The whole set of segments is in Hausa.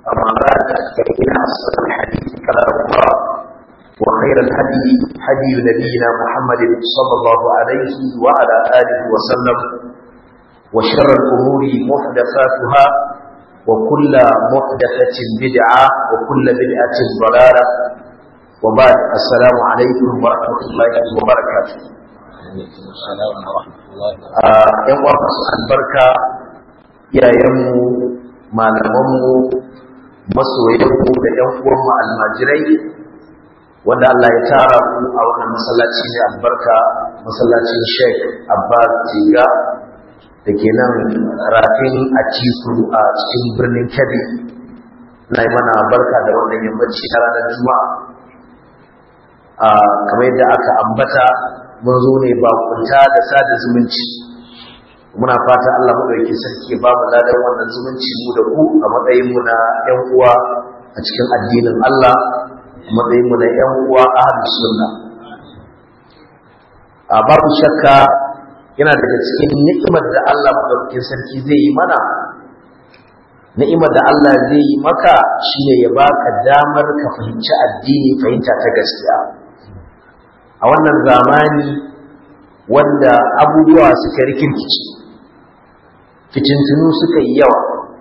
أما بعد فإن أصدق الحديث كلام الله وخير الهدي هدي نبينا محمد صلى الله عليه وعلى آله وسلم وشر الأمور محدثاتها وكل محدثة بدعة وكل بدعة ضلالة وبعد السلام عليكم ورحمة الله وبركاته. السلام ورحمة الله ‘yan uwa masu albarka, iyayenmu, malamanmu, masoyanmu da ‘yan uwanmu almajirai, wanda Allah ya tara mu a wannan masallaci ne albarka, masallacin Sheikh Abbas Tiga da ke nan rafin Atiku a cikin birnin Kebbi. Na yi mana barka da wannan yammaci na ranar Juma'a. Kamar yadda aka ambata, mun zo ne bakunta da sada zumunci. Muna fata Allah madaukakin sarki ba mu ladan wannan zumunci mu da ku a matsayin mu na ƴan uwa a cikin addinin Allah, a matsayin mu na ƴan uwa ahlus sunna. Babu shakka yana daga cikin ni'imar da Allah madaukakin sarki zai yi mana. Ni'imar da Allah zai yi maka shine ya baka damar ka fahimci addini fahimta ta gaskiya. A wannan zamani wanda abubuwa suka rikirkice, fitintunu suka yi yawa,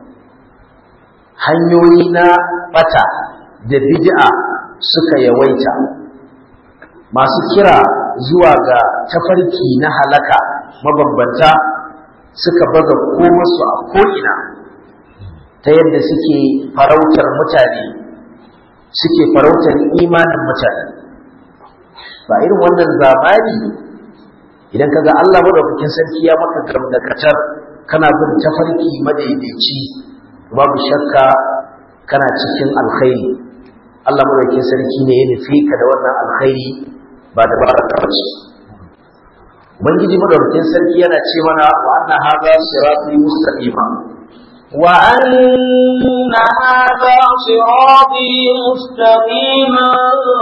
hanyoyi na bata da bid'a suka yawaita, masu kira zuwa ga tafarki na halaka mabambanta suka baza komarsu a ko'ina, ta yadda suke farautar mutane, suke farautar imanin mutane. Ba irin wannan zamani idan kaga Allah madaukakin sarki ya maka gamdakatar kana bin tafarki madaidaici, babu shakka kana cikin alkhairi. Allah madaukakin sarki ne ya nufi ka da wannan alkhairi ba da baraka ba ce. Ubangiji madaukakin sarki yana ce mana wa anna hadha sirati mustaqima وأن هذا صراطي مستقيما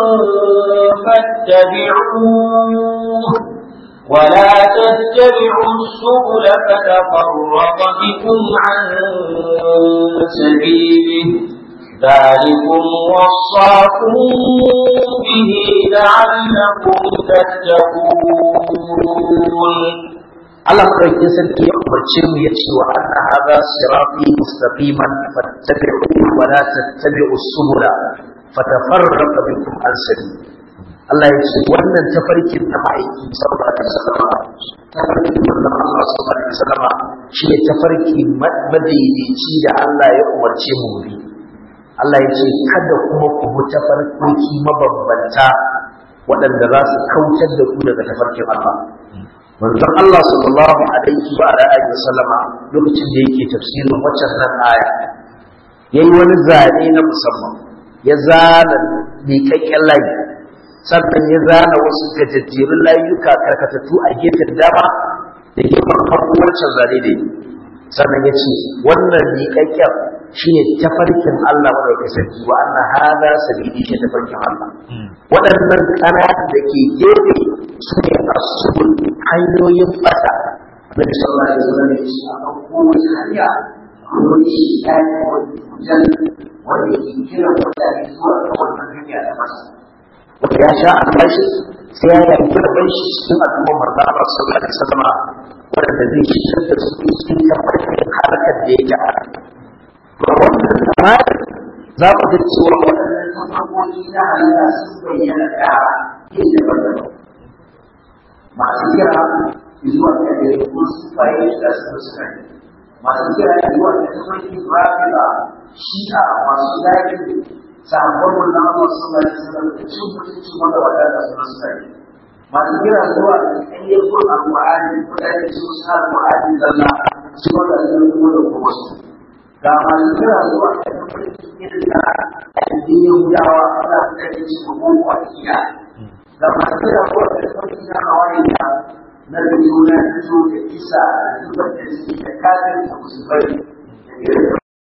فاتبعوه ولا تتبعوا السبل فتفرق بكم عن سبيله ذلكم وصاكم به لعلكم تتقون. Allah madaukakin sarki ya umarce mu ya ce wa anna hadha sirati mustaqiman fattabi'uhu wa la tattabi'us subula fatafarraqa bikum an sabili. Allah ya ce wannan tafarkin da ma'aiki sallallahu alaihi wasallam, tafarkin da Allah sallallahu alaihi wasallam shi ne tafarki madaidaici da Allah ya umarce mu bi. Allah ya ce kada kuma ku bi tafarkoki mabambanta waɗanda za su kautar da ku daga tafarkin Allah. Manzon Allah sallallahu alaihi wa alihi wasallama lokacin da yake tafsirin waccan nan aya yayi wani zane na musamman, ya zana miƙaƙƙen layi, sannan ya zana wasu gajejjerun layuka karkatattu a gefen dama da gefen hagu wancan zane da sannan ya ce wannan miƙaƙƙen shine tafarkin Allah madaukakin sarki wa anna hada sabili ke tafarkin Allah. Waɗannan ƙananan da ke gefe su ne asubul hanyoyin fata. Nabi sallallahu alaihi wasallam ya ce a kowace hanya wani shi ya yi wani wanda ke kira mutane zuwa ga wannan hanya da masa. Wanda ya sha albashi sai ya yi da bashi cikin al'ummar manzo Allah sallallahu alaihi wasallam wanda zai shigar da su cikin tafarkin halakar da yake a wannan tsarin za ku ga cewa waɗannan tafarkoki na halitta sun bayyana da yin daban-daban. Masu kira zuwa ga ɗaiɗaikun sufaye da suka yi, masu kira zuwa ga tafarkin rafida, shi'a, masu yaƙi sahabban wannan Allah sallallahu alaihi wasallam da cin mutuncin wanda wadanda suka yi, masu kira zuwa ga ƙayyar kun al-Qur'ani wadanda su sa al-Qur'ani zalla su wanda sun kuma da kuma su. Ga masu kira zuwa ga tafarkin irin na addinin Yahudawa da suka yi su kuma kwakiya. Ga masu kira zuwa ga tafarkin na Hawaiya na da juna fito da kisa da zubar da suke da kafin da musulmai da irin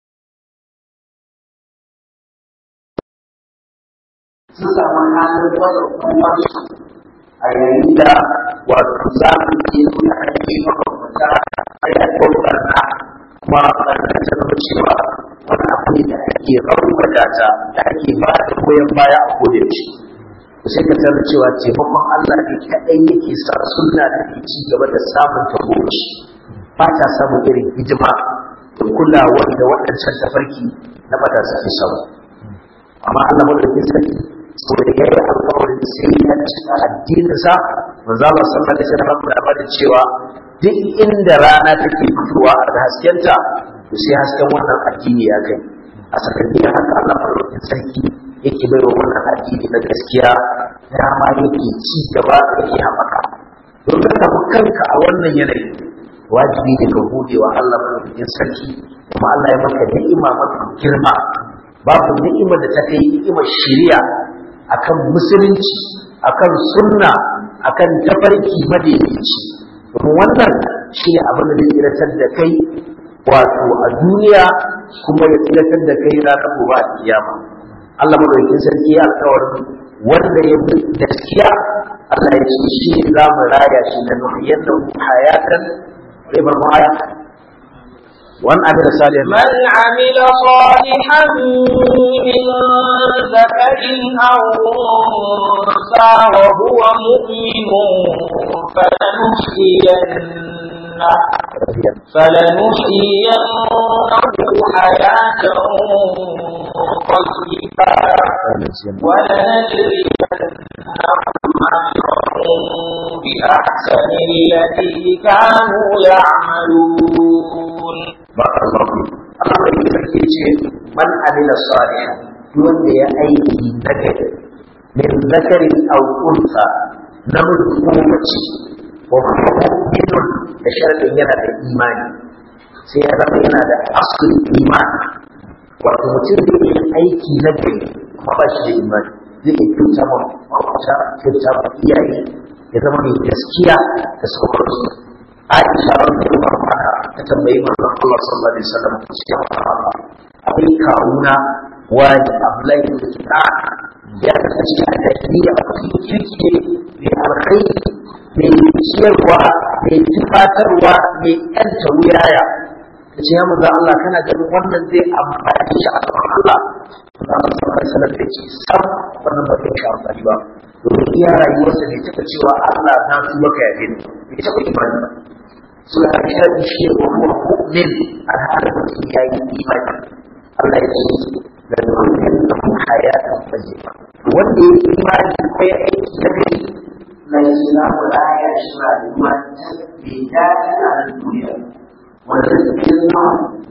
sun samu halin wata kuma a yayin da wato za mu ke nuna hanyoyi mabambanta a yakin barna kuma ɓarnar ta zama cewa wani abu ne da ake raunata ta da ake ba da goyon baya a kodayaushe. Sai ka tarar cewa taimakon Allah ne kaɗai yake sa sunna da ke ci gaba da samun tagomashi, ba ta samun irin hidima da kulawar da waɗancan tafarki na bata suke samu. Amma Allah madaukakin sarki saboda ya yi alƙawarin sai ya cika addininsa, manzo Allah sallallahu alaihi wasallam ya bada cewa duk inda rana take fitowa a haskenta to sai hasken wannan addini ya kai. A sakandiyar haka Allah madaukakin sarki yake bai wa wannan addini na gaskiya dama yake ci gaba yake haɓaka. Don ka samu kanka a wannan yanayi wajibi ne ka gode wa Allah madaukakin sarki, kuma Allah ya maka ni'ima mafi girma. Babu ni'imar da ta kai ni'imar shari'a akan musulunci, akan sunna, akan tafarki madaidaici. Domin wannan shi ne abin da zai tsiratar da kai wato a duniya kuma ya tsiratar da kai ranar gobe a kiyama. Allah madaukakin sarki ya alƙawarin wanda ya bi gaskiya Allah ya ce shi ne za mu raya shi da nuhiyar hayatan ribar mu'aya. وأن عمل صالحا من عمل صالحا من ذكر أو أنثى وهو مؤمن فلنحيينه حياة طيبة ولنجزينهم أجرهم بأحسن التي كانوا يعملون. بارك الله فيك. Allah ya sarki ce man amila salihan wanda ya aiki nagari min zakarin aw unsa namiji ko mace wa mu'minun da sharadin yana da imani sai ya zama yana da asalin imani, wato mutum zai yi aiki nagari kuma ba shi da imani zai yi kyauta ma makwabta, kyauta ma iyaye, ya zama mai gaskiya da sauransu. Aisha radiyallahu anha ta tambayi manzon Allah sallallahu alaihi wasallam cewa akwai kawuna wani Abdullahi bin Kina ya kasance a jahiliya a cikin kirki mai alkhairi mai ciyarwa mai tufatarwa mai ƴanta wuyaya. Ta ce ya manzon Allah kana ganin wannan zai amfani shi a gaban Allah? Manzon Allah sallallahu alaihi wasallam ya ce sam wannan ba zai amfani ba, domin iya rayuwarsa ne take cewa Allah na tuba ka yafe ni, bai taɓa imani ba. Suna shaɗi shi wa mu'min a halin mutum ya yi imani. Allah ya ce da nufin da mu hayatan fajima wanda ya yi imani ko ya aiki na gari na yi suna kula ya shi rayuwa bai daɗi a nan duniya wanda suke zama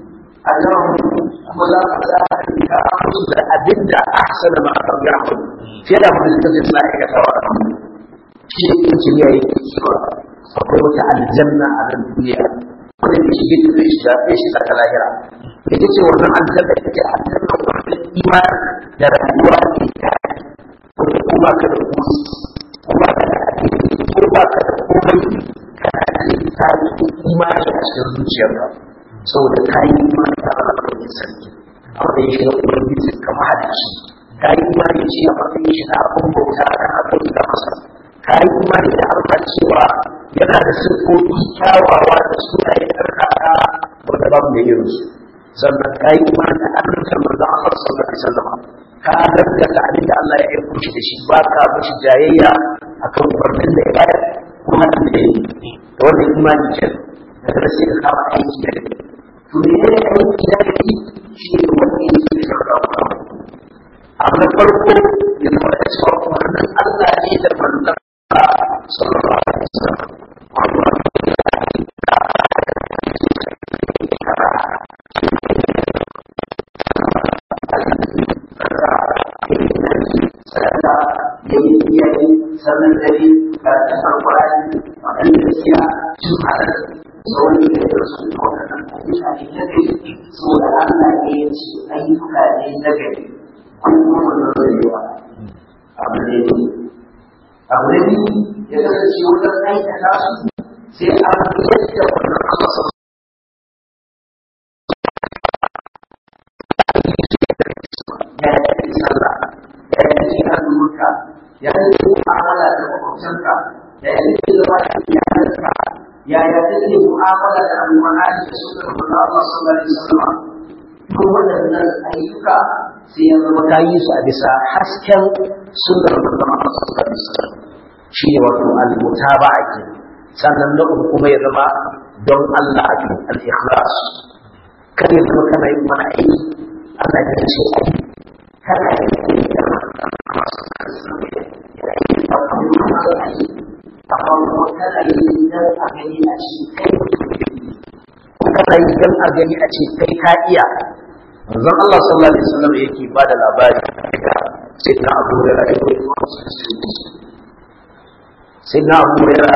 a nan kuma za ka za a rika musu da abin da aka sana ma a ɗauki abu fiye da abin da suka ce suna aikatawa a kan shi ne kimiyya yake cewa akwai wata aljanna a nan duniya wanda ke shige ta zai shiga ta lahira. Ita ce wannan aljanna ita ce aljanna wanda imani da rayuwa ke tare, wanda ko ba ka da kusi, ko ba ka da addini, ko ba ka da komai, kana da tare imani a cikin zuciyarka. Saboda ka yi imani da Allah mai sarki, a wanda ya shiga ubangiji kamar hadashi, ka yi imani shi a matsayin shi na abin bauta a kan abin da masa. Ka yi imani da Allah cewa yana da siffofi kyawawa da sunaye karkata wanda babu da irinsu. Sannan ka yi imani da annabtar manzon Allah sallallahu alaihi wasallam, ka gaskata abin da Allah ya aiko shi da shi, ba ka mishi jayayya akan umarnin da ya bayar kuma da ya yi. Da wannan imani ce daga sai ka kama aiki da gari. To me ne aiki da gari? Shi ne wanda yake da shakka. Abu na farko ya zama da cewa umarnin Allah ne da manzon sallallahu alaihi wasallam. Sannan dare ga kasar kwayar waɗanda gaskiya sun haɗa sauran da ya rasu da waɗannan mutane na gari saboda Allah ne ya ce ayyuka ne na gari kuma wannan rayuwa abu ne ya kasance wajen aikata su sai an yadda wannan kasa ya yi sallah ya yi azumurka ya yi mu'amala da makwabtanka ya yi zama da iyalanka yaya kake mu'amala da alƙur'ani da sunnar manzo Allah sallallahu alaihi wasallam ko waɗannan ayyuka sai ya zama ka yi su a bisa hasken sunnar manzo Allah sallallahu alaihi wasallam shi ne wato al-mutaba'a ke sannan na uku kuma ya zama don Allah ake al-ikhlas kar ya zama kana yin wani aiki Allah ya ce kana yin kana yi dan a gani a ce kai ka iya manzon Allah sallallahu alaihi wasallam yake ba da labari da sayyidina Abu Hurairah sayyidina Abu Hurairah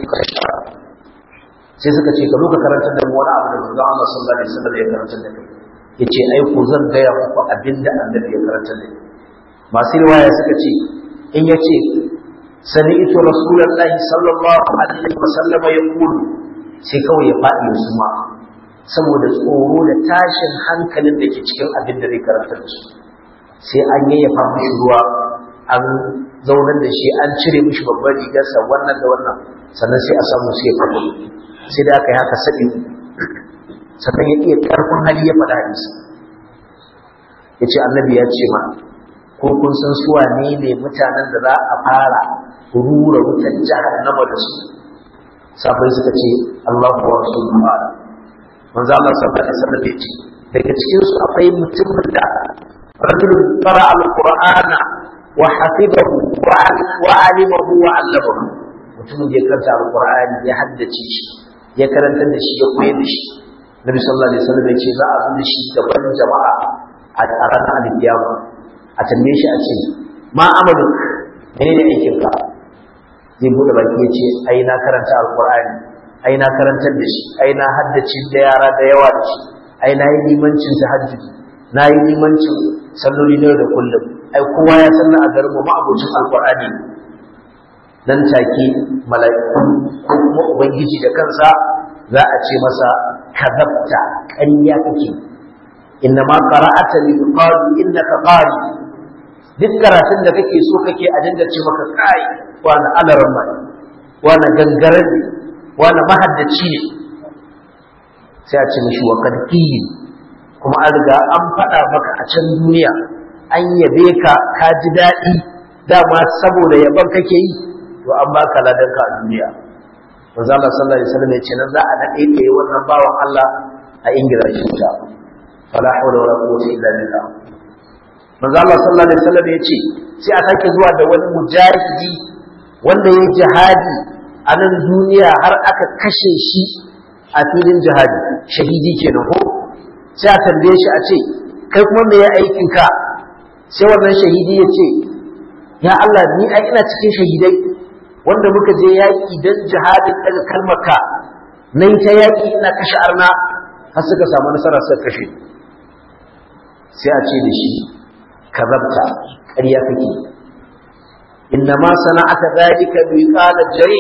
sai suka ce ka zo ka karanta da mu wani abu da manzon Allah sallallahu alaihi wasallam ya karanta da kai yace ai ko zan gaya muku abinda annabi ya karanta da kai masu riwaya suka ce in yace sami'tu rasulullahi sallallahu alaihi wasallam yaqulu sai kawai ya faɗi su ma saboda tsoro da tashin hankalin da ke cikin abin da zai karanta da su sai an yayyafa mishi ruwa an zaunar da shi an cire mishi babbar rigarsa wannan da wannan sannan sai a samu sai ya faɗo sai da aka yi haka saɗi sannan ya iya ƙarfin hali ya faɗa hadisi ya ce annabi ya ce ma ko kun san suwa ne mutanen da za a fara rura wutan jahannama da su sabai suka ce Allahu wa rasuluhu manzo Allah sallallahu alaihi wasallam ya ce daga cikin su akwai mutumin da rajulun qara al-qur'ana wa hafizahu wa alimahu wa 'allamahu mutumin da ya karanta al-qur'ani ya haddace shi ya karanta da shi ya koyar da shi Nabi sallallahu alaihi wasallam ya ce za a zuba shi gaban jama'a a ranar al-qiyama a tambaye shi a ce ma amaluk menene aikin ka zai bude baki ya ce ai na karanta alqur'ani ai na karantar da shi ai na haddace da yara da yawa da shi ai na yi limancin tahajjudi na yi limancin salloli na da kullum ai kowa ya sanna a garin mu ma'abocin alqur'ani dan take mala'iku ko kuma ubangiji da kansa za a ce masa kadabta ƙarya kake innama qara'ata li yuqalu innaka qari duk karatun da kake so kake a dinga ce maka kai wani alarma ne wani gangaren ne wani mahaddaci ne sai a ce mishi wa kadqin kuma an riga an faɗa maka a can duniya an yabe ka ka ji daɗi dama saboda yaban kake yi to an baka ladanka a duniya manzo Allah sallallahu alaihi wasallam ya ce nan za a dade kai wannan bawan Allah a ingira shi ta fala hawla wala quwwata illa billah manzo Allah sallallahu alaihi wasallam ya ce sai a sake zuwa da wani mujahidi wanda ya jihadi a nan duniya har aka kashe shi a filin jihadi shahidi kenan ko sai a tambaye shi a ce kai kuma me ya aikin ka sai wannan shahidi ya ce ya Allah ni ai ina cikin shahidai wanda muka je yaki dan jihadin daga kalmarka nan ta yaki ina kashe arna har suka samu nasara suka kashe sai a ce da shi kazabta ƙarya kake inna ma sana'ata zalika bi qala jari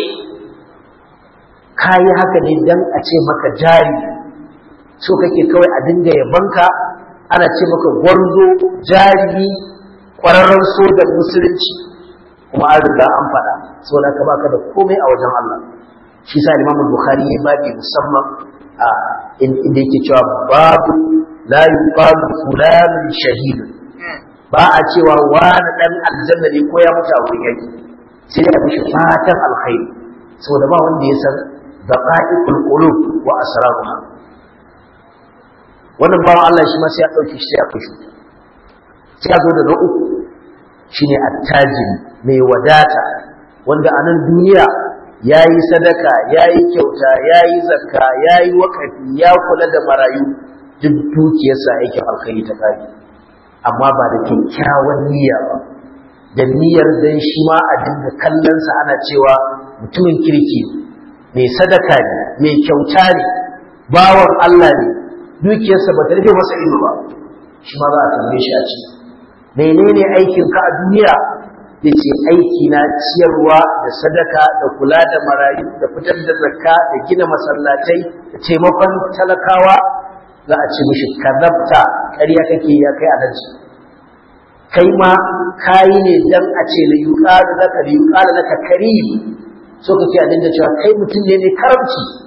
kai haka ne dan a ce maka jari so kake kawai a dinga yabanka ana ce maka gwarzo jari ƙwararren sojan musulunci kuma an riga an faɗa saboda ka baka da komai a wajen Allah shi sa Imam Bukhari ya babi musamman a inda yake cewa babu la yuqalu fulanun shahid ba a cewa wani dan aljanna ne ko ya mutu a wurin yaki sai ya mishi fatan alkhairi saboda ba wanda ya san daqaiqul qulub wa asraruha wannan bawan Allah shi ma sai ya dauke shi sai ya fushi sai ya zo da na uku shine attajiri mai wadata wanda a nan duniya yayi sadaka yayi kyauta yayi zakka yayi wakafi ya kula da marayu duk dukiyarsa yake alkhairi ta kai amma ba da kyakkyawan niyya ba da niyyar dan shi ma a dinga kallon sa ana cewa mutumin kirki mai sadaka ne mai kyauta ne bawan Allah ne dukiyarsa ba ta rufe masa ido ba shi ma za a tambaye shi a ce menene aikin ka a duniya yace aiki na ciyarwa da sadaka da kula da marayu da fitar da zakka da gina masallatai da taimakon talakawa za a ce mishi kadabta ƙarya kake ya kai alaji kai ma kayi ne dan a ce la yuqalu laka karim so kake a dinga cewa kai mutum ne karamci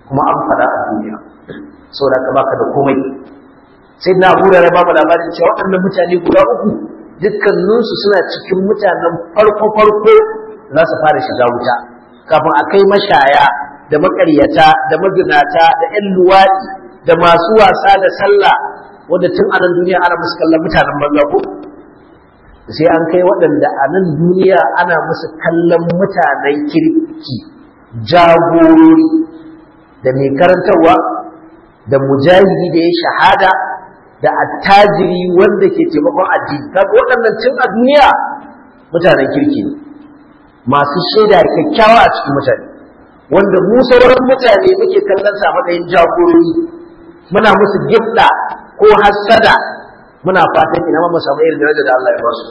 kuma an fada a duniya saboda ka baka da komai. sai na Abu Hurairah ba mu labarin cewa waɗannan mutane guda uku dukkaninsu suna cikin mutanen farko za su fara shiga wuta kafin a kai mashaya da makaryata da mazinata da ƴan luwaɗi da masu wasa da sallah wanda tun a nan duniya ana musu kallon mutanen banza ko sai an kai waɗanda a nan duniya ana musu kallon mutanen kirki, jagorori da mai karantarwa da mujahidi da ya shahada da attajiri wanda ke taimakon addini. Kaga waɗannan tun a duniya mutanen kirki ne, masu shaida kyakkyawa a cikin mutane, wanda mu sauran mutane muke kallon sa matsayin jagorori, muna musu gifta ko hassada, muna fatan ina ma mu samu irin daraja da Allah ya ba su.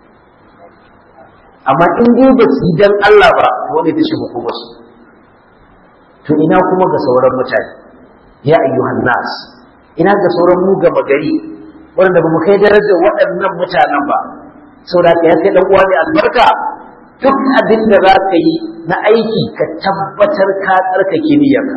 Amma in dai ba su yi dan Allah ba, wani ta ce hukumar su. To ina kuma ga sauran mutane, ya ayyuhan nas, ina ga sauran mu gaba gari wanda ba mu kai darajar waɗannan mutanen ba. Saboda ka ya kai dan uwa ne albarka, duk abin da za ka yi na aiki ka tabbatar ka tsarkake niyyarka,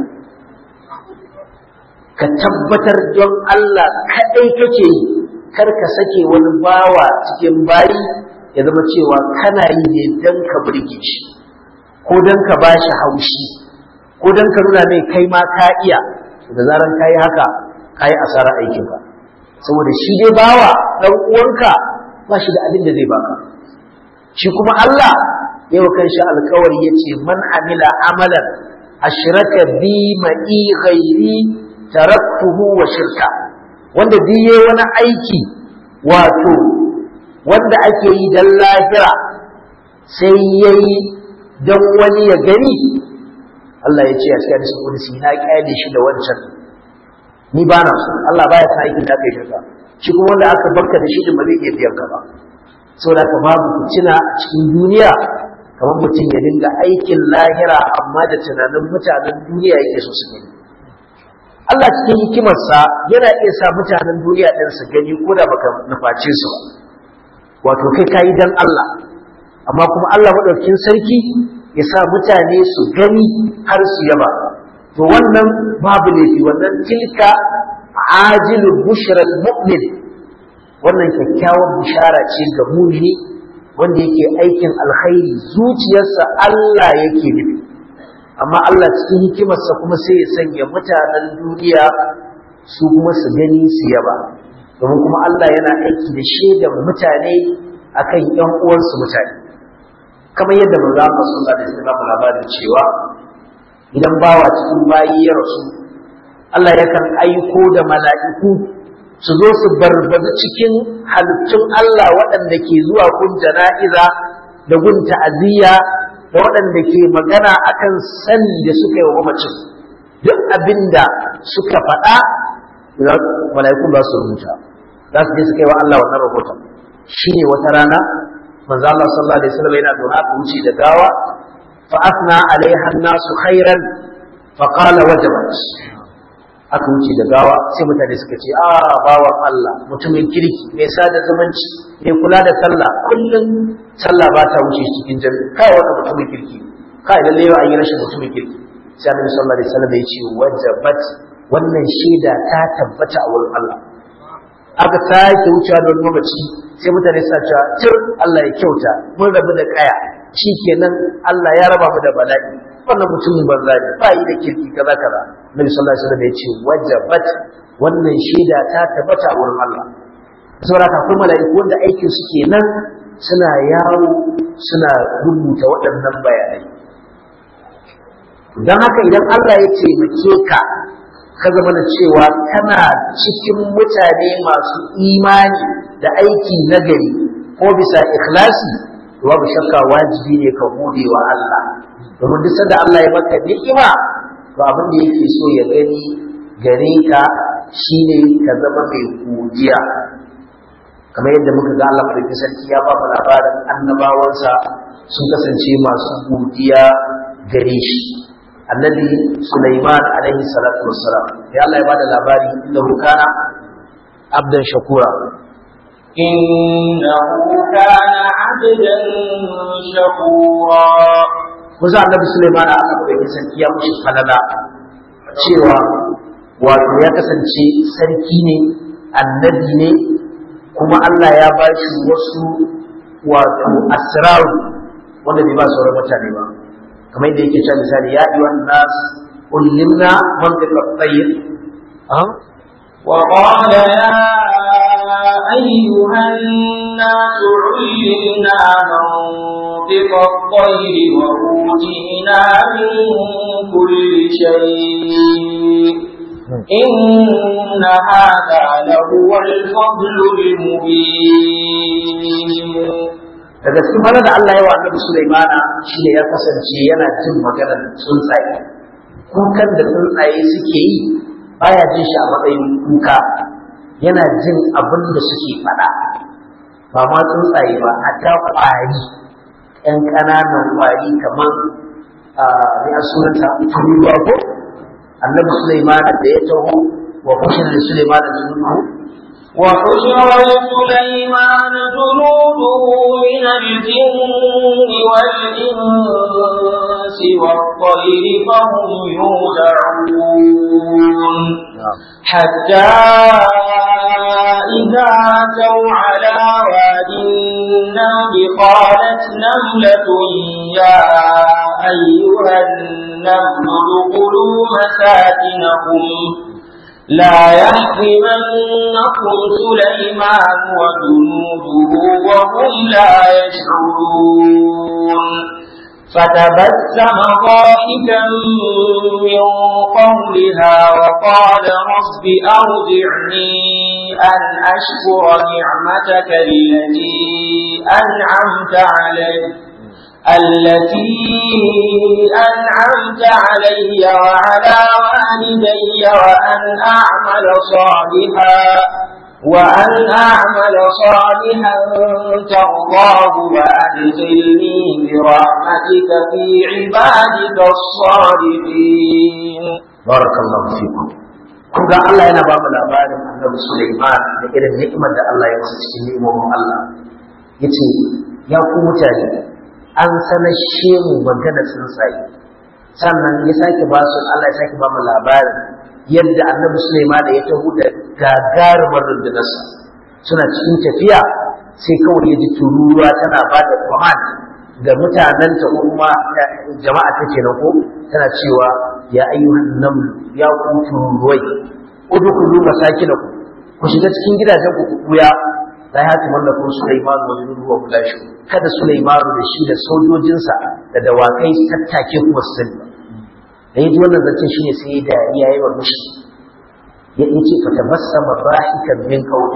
ka tabbatar don Allah kaɗai kake yi, kar ka sake wani bawa cikin bayi ya zama cewa kana yi ne don ka burge shi ko don ka ba shi haushi ko don ka nuna mai kai ma ka iya. Da zaran ka yi haka ka yi asarar aikinka, saboda shi dai bawa ɗan uwanka ba shi da abin da zai baka. Shi kuma Allah yau kan shi alkawari ya ce man amila amalan ashraka bi ma'i ghairi taraktuhu wa shirka, wanda duk yayi wani aiki wato wanda ake yi dan lahira sai yayi dan wani ya gani, Allah ya ce a cikin hadisin qudsi na kyale shi da wancan, ni ba na so. Allah baya sa aikin da kai shirka, shi kuma wanda aka barka da shi din ba zai iya biyan ka ba. Saboda ka babu fitina a cikin duniya kamar mutum ya dinga aikin lahira amma da tunanin mutanen duniya yake so su gani. Allah cikin hikimarsa yana iya sa mutanen duniya ɗin su gani ko da baka nuface su, wato kai kayi dan Allah, amma kuma Allah madaukakin sarki ya sa mutane su gani har su yaba. To wannan babu laifi, wannan tilka ajilul bushra mu'min, wannan kyakkyawar bishara ce ga mumini wanda yake aikin alkhairi zuciyarsa Allah yake nufi. Amma Allah cikin hikimarsa kuma sai ya sanya mutanen duniya su kuma su gani su yaba, domin kuma Allah yana aiki da shaidar mutane akan ƴan uwansu mutane, kamar yadda manzo Allah sallallahu alaihi wasallam labarin cewa idan bawa cikin bayi ya rasu, Allah yakan aiko da mala'iku su zo su barbazu cikin halittun Allah waɗanda ke zuwa gun jana'iza da gun ta'aziyya da waɗanda ke magana akan sani da suka yi wa mamacin. Duk abinda suka faɗa mala'ikun ba su rubuta, za su je su kai wa Allah wannan rahoton. Shine wata rana manzo Allah sallallahu alaihi wasallam yana zaune aka wuce da gawa, fa asna alaiha an-nasu khairan fa qala wajabat. Aka wuce da gawa sai mutane suka ce bawan Allah, mutumin kirki, mai sada zumunci, mai kula da sallah, kullum sallah ba ta wuce cikin jami'i, kai wannan mutumin kirki, kai lalle yau an yi rashin mutumin kirki. Sai Annabi sallallahu alaihi wasallam ya ce wajabat, wannan shaida ta tabbata a wurin Allah. Aka sake wucewa da wani mamaci sai mutane suna cewa tir Allah ya kyauta, mun rabu da kaya, shikenan Allah ya raba mu da bala'i, wannan mutumin banza ne, ba yi da kirki kaza kaza. Nabi sallallahu alaihi wasallam ya ce wajabat, wannan shaida ta tabbata a wurin Allah. Saboda kafin mala'iku wanda aikin su kenan suna yawo suna rubuta waɗannan bayanai. Don haka idan Allah ya taimake ka zama da cewa kana cikin mutane masu imani da aiki nagari ko bisa ikhlasi, babu shakka wajibi ne ka gode wa Allah, domin duk sanda Allah ya maka ni'ima to abin da yake so ya gani gare ka shine ka zama mai godiya. Kamar yadda muka ga Allah madaukakin sarki ya ba mu labarin annabawansa sun kasance masu godiya gare shi. Annabi Sulaiman alaihi salatu wassalam ya Allah ya bada labari innahu kana abdan shakura, innahu kana abdan shakura. Kusa Annabi Sulaiman aka bai sarki ya mushi falala cewa wato ya kasance sarki ne annabi ne kuma Allah ya ba shi wasu wato asrar wanda bai ba sauran mutane ba kamar yadda yake cewa misali ya ayyuhan nas ullimna mantiqa at-tayr وقال يا أيها الناس علمنا منطق الطير وأوتينا من كل شيء إن هذا لهو الفضل المبين. daga cikin mana da Allah ya wa Annabi Sulaimana shine ya kasance yana jin maganar tsuntsaye kukan da tsuntsaye suke yi baya jin shi a matsayin kuka yana jin abin da suke faɗa ba ma tsuntsaye ba hatta ƙwari ƴan ƙananan ƙwari kamar ya sunanta turuwa ko Annabi Sulaimana da ya taho wa kushin da Sulaimana junudu وحشر لسليمان جنوده من الجن والإنس والطير فهم يوزعون حتى إذا أتوا على واد النمل قالت نملة يا أيها النمل ادخلوا مساكنكم لا يحرمنكم سليمان وجنوده وهم لا يشعرون فتبسم ضاحكا من قولها وقال رب أوزعني أن أشكر نعمتك التي أنعمت علي وعلى والدي وأن أعمل صالحا ترضاه وأدخلني برحمتك في عبادك الصالحين. بارك الله فيكم. Kuga Allah yana ba mu labarin Annabi Sulaiman da irin ni'imar da Allah ya masa cikin ni'imomin Allah. Yace ya ku mutane an sanashe mu magana tsuntsaye sannan ya sake ba su Allah ya sake ba mu labarin yadda Annabi Sulaiman ya taho da gagarumar rundunarsa suna cikin tafiya sai kawai ya ji tururuwa tana ba da command ga mutanen ta kuma jama'a ta kenan ko tana cewa ya ayyuhan naml ya ku tururuwai udkhulu masakinakum ku shiga cikin gidajen ku kuya la yatimannakum Sulaiman wa junuduhu wa kulashu kada Sulaiman da shi da sojojinsa da dawakai tattake ku wasu da yaji wannan zance shine sai da iyaye wa mushi ya ce fa tabassama rahikan min qawli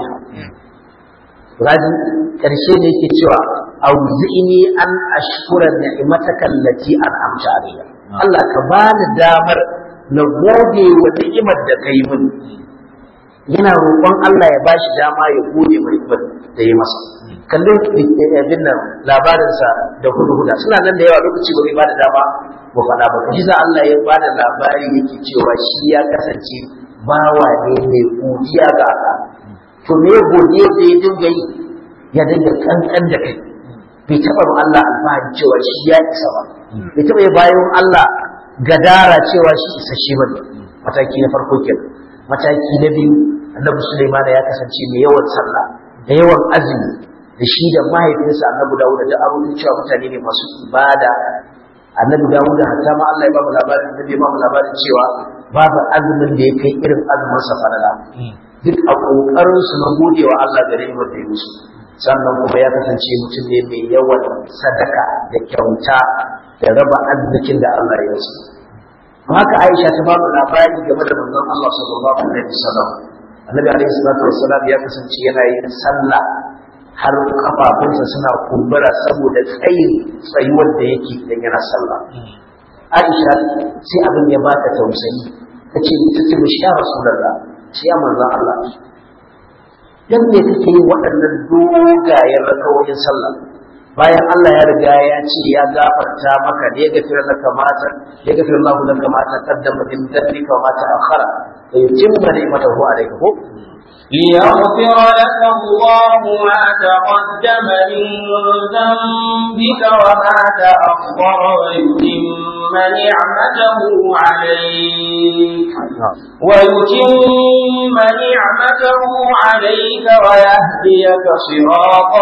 rajin karshe ne yake cewa auzi'ni an ashkura ni'mataka allati an'amta alayya Allah ka bani damar na gode wa ni'imar da kai min yana roƙon Allah ya bashi dama ya gode wa ni'imar da ya masa kallon abin nan labarinsa da hudu-huda suna nan da yawa lokaci ba zai bada dama ba faɗa ba kisa Allah ya bada labari yake cewa shi ya kasance bawa ne mai godiya ga Allah to me godiya da ya dinga yi ya dinga kankan da kai bai taɓa ba Allah alfahari cewa shi ya isa ba bai taɓa yi bayan Allah gadara cewa shi isasshe ba ne mataki na farko kenan mataki na biyu Annabi Sulaiman ya kasance mai yawan sallah da yawan azumi da shi da mahaifinsa Annabi Dawud da abubuwan cewa mutane ne masu ibada Annabi Dawud hatta ma Allah ya ba mu labarin Annabi ya ba mu labarin cewa babu azumin da ya kai irin azumin sa falala duk a kokarin su na godewa Allah gare mu da musu sannan kuma ya kasance mutum ne mai yawan sadaka da kyauta da raba arzikin da Allah ya yi haka Aisha ta ba mu labari game da manzon Allah sallallahu alaihi wasallam Annabi alaihi salatu wassalam ya kasance yana yin sallah har kafafunsa suna kumbura saboda tsayuwar da yake idan yana sallah Aisha sai abin ya bata tausayi tace ita ce mishi ya Rasulullah shi ya manzon Allah dan ne kake yin waɗannan dogayen rakawoyin sallah bayan Allah ya riga ya ce ya gafarta maka da ya gafira laka mata ya gafira Allah laka mata kaddama min dhanbika wa mata akhara yutimma ni'matahu alayka ko ليغفر لك الله ما تقدم من ذنبك وما تأخر ويتم نعمته عليك ويهديك صراطا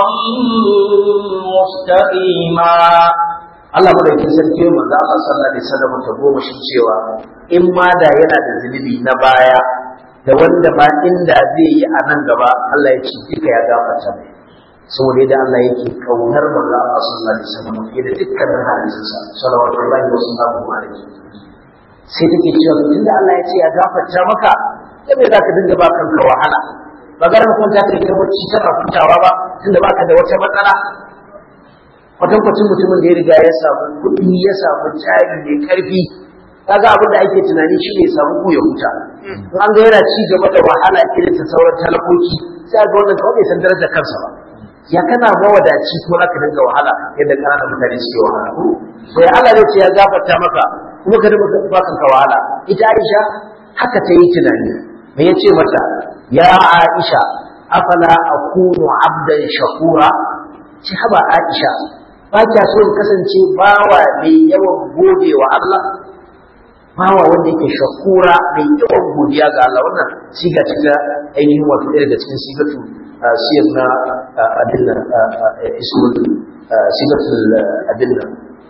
مستقيما. Allah madaukakin sarki ya manzo Allah sallallahu alaihi wasallam ta goma shi cewa in ma da yana da zunubi na baya da wanda ma inda zai yi a nan gaba Allah ya ce duka ya gafarta mai saboda yadda Allah yake kaunar manzo Allah sallallahu alaihi wasallam fiye da dukkanin halittunsa sallallahu alaihi wasallam. Sai take cewa tunda Allah ya ce ya gafarta maka sai me zaka dinga ba kanka wahala ba garin kwanta kai ta bacci kana hutawa ba tunda baka da wata matsala. Kwatankwacin mutumin da ya riga ya samu kuɗi ya samu jari mai ƙarfi kaga abin da ake tunani shi ne samu ku ya huta in an ga yana ci gaba da wahala irin ta sauran talakoki sai ga wannan kawai bai san darajar kansa ba ya kana mawadaci ko zaka dinga wahala yadda ƙananan mutane suke wahala sai Allah zai ce ya gafarta maka kuma ka dinga ba kanka wahala. Ita Aisha haka ta yi tunani me yace mata ya Aisha afala akunu abdan shakura ci haba Aisha ba kya so in kasance bawa mai yawan gode wa Allah bawa wanda yake shakura mai yawan godiya ga Allah. Wannan siga ce ta ainihin wato ɗaya daga cikin sigatu siyar na abin nan ismul sigatul abin nan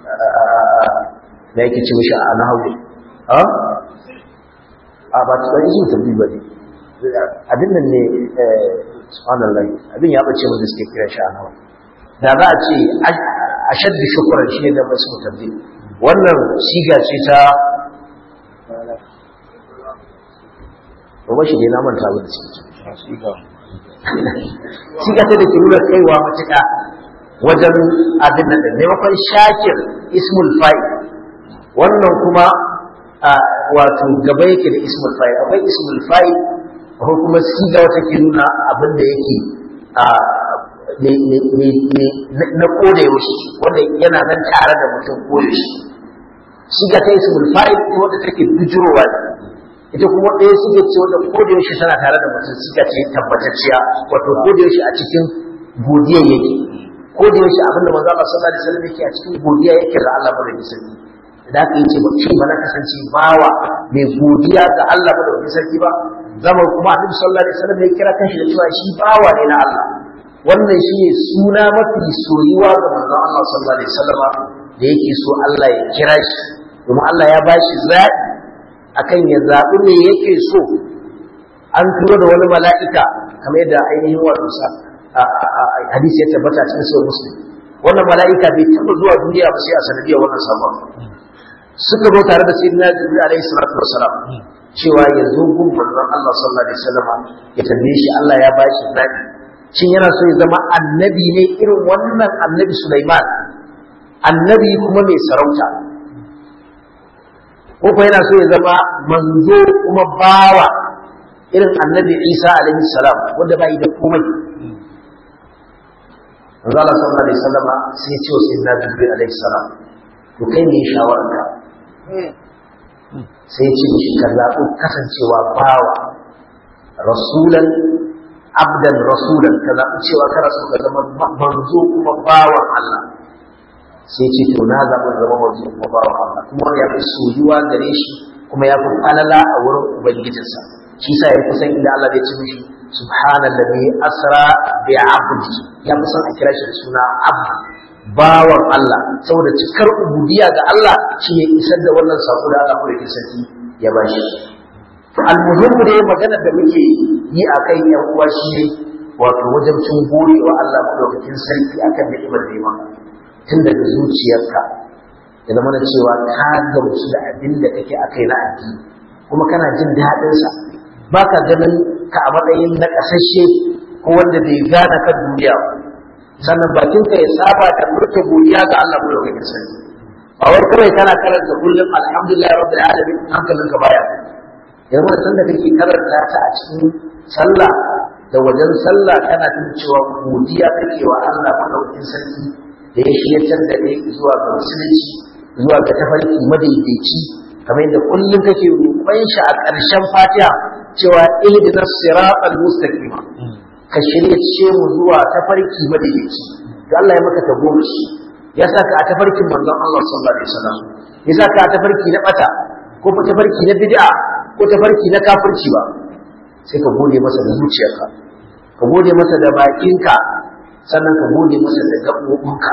da yake ce mishi a nahawu ba ta ɗan ismul tabbi ba ne abin nan ne subhanallah abin ya bace mu da suke kira shi a nahawu da za a ce ashaddu shukran shi ne da masu tabbi. Wannan siga ce ta ba shi dai na manta ba da siga ta da ke nuna kaiwa matuƙa wajen abin nan da maimakon shakir ismul fa'il wannan kuma wato gaba yake da ismul fa'il akwai ismul fa'il ko kuma siga wata ke nuna abin da yake na koda yaushe wanda yana nan tare da mutum koyaushe. Siga ta ismul fa'il wanda take bijirowa ita kuma ɗaya siga ce wanda koda yaushe tana tare da mutum siga ce tabbatacciya wato koda yaushe a cikin godiya yake koda yaushe abinda manzo Allah sallallahu alaihi wasallam yake a cikin godiya yake ga Allah madaukakin sarki da aka yi ce ba shi ba na kasance bawa mai godiya ga Allah madaukakin sarki ba zama kuma Annabi sallallahu alaihi wasallam ya kira kanshi da cewa shi bawa ne na Allah. Wannan shi ne suna mafi soyuwa ga manzon Allah sallallahu alaihi wasallam da yake so Allah ya kira shi domin Allah ya bashi zaɓi akan ya zaɓi me yake so. An turo da wani mala'ika kamar yadda ainihin wato hadisi ya tabbata cikin sahih Muslim. Wannan mala'ika bai taɓa zuwa duniya ba sai a sanadiyar wannan sabon. Suka zo tare da sayyidina Jibril alaihi salatu wassalam cewa ya zo gun manzon Allah sallallahu alaihi wasallam ya tambaye shi Allah ya bashi zaɓi shin yana so ya zama annabi ne irin wannan annabi Sulaiman annabi kuma mai sarauta ko kuma yana so ya zama manzo kuma bawa irin annabi Isa alaihi salam wanda bai da komai. Allah sallallahu alaihi wasallam sai ya ce wa sayyidina Jibril alaihi salam to kai ne shawararka sai ya ce mishi ka zaɓi kasancewa bawa rasulan abdan rasulan ka zaɓi cewa kana so ka zama manzo kuma bawan Allah sai ce to na zaɓi zama manzo kuma bawan Allah kuma ya fi soyuwa gare shi kuma ya fi falala a wurin ubangijinsa shi sa ya kusan inda Allah zai ci mishi subhanallazi asra bi abdi ya fi son a kira shi da suna abd bawan Allah saboda cikar ubudiyya ga Allah shi ne isar da wannan sako da Allah kuma sarki ya bashi. Al-muhimmu dai magana da muke yi a kai yan uwa shi ne wato wajen cin gode wa Allah madaukakin sarki akan ni'imar da ya maka tun daga zuciyarka ya zama na cewa ka gamsu da abin da kake akai na addini kuma kana jin daɗin sa baka ganin ka a matsayin na kasashe ko wanda bai gane kan duniya ba sannan bakinka ya saba da furta godiya ga Allah madaukakin sarki ba wai kawai kana karanta kullum alhamdulillah rabbil alamin hankalinka baya yanzu da sanda kake karanta ta a cikin sallah da wajen sallah kana jin cewa godiya kake wa Allah madaukakin sarki da ya shiryatar da kai zuwa ga musulunci zuwa ga tafarki madaidaici kamar yadda kullum kake roƙo roƙon shi a ƙarshen Fatiha cewa ihdinas siratal mustaqim ka shirye mu zuwa tafarki madaidaici to Allah ya maka tagomashi ya saka a tafarkin manzon Allah sallallahu alaihi wasallam ya saka a tafarki na bata ko tafarki na bid'a ko tafarki na kafirci ba sai ka gode masa da zuciyarka ka gode masa da bakinka sannan ka gode masa da gaɓoɓinka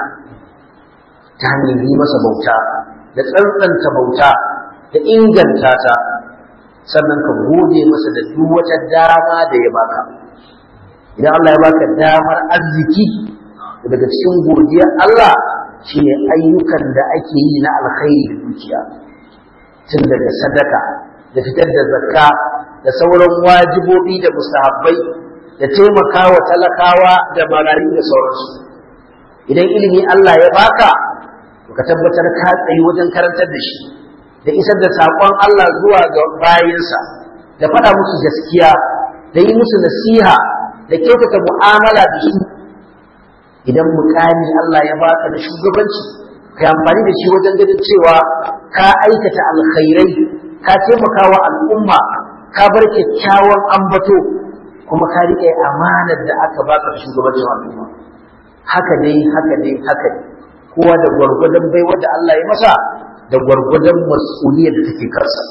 ta hanyar yi masa bauta da tsantsanta bauta da inganta ta sannan ka gode masa da duk wata dama da ya baka idan Allah ya baka damar arziki daga cikin godiyar Allah shine ayyukan da ake yi na alkhairi da dukiya tun daga sadaka da fitar da zakka da sauran wajibobi da mustahabbai da taimakawa talakawa da marayu da sauransu idan ilimi Allah ya baka ka tabbatar ka tsayi wajen karantar da shi da isar da saƙon Allah zuwa ga bayinsa da faɗa musu gaskiya da yi musu nasiha da kyautata mu'amala da su idan mukami Allah ya baka da shugabanci ka amfani da shi wajen ganin cewa ka aikata alkhairai ka taimaka wa al'umma ka bar kyakkyawan ambato kuma ka riƙe amanar da aka baka da shugabancin al'umma haka dai kowa da gwargwadon baiwa da Allah ya masa da gwargwadon mas'uliyar da take karsa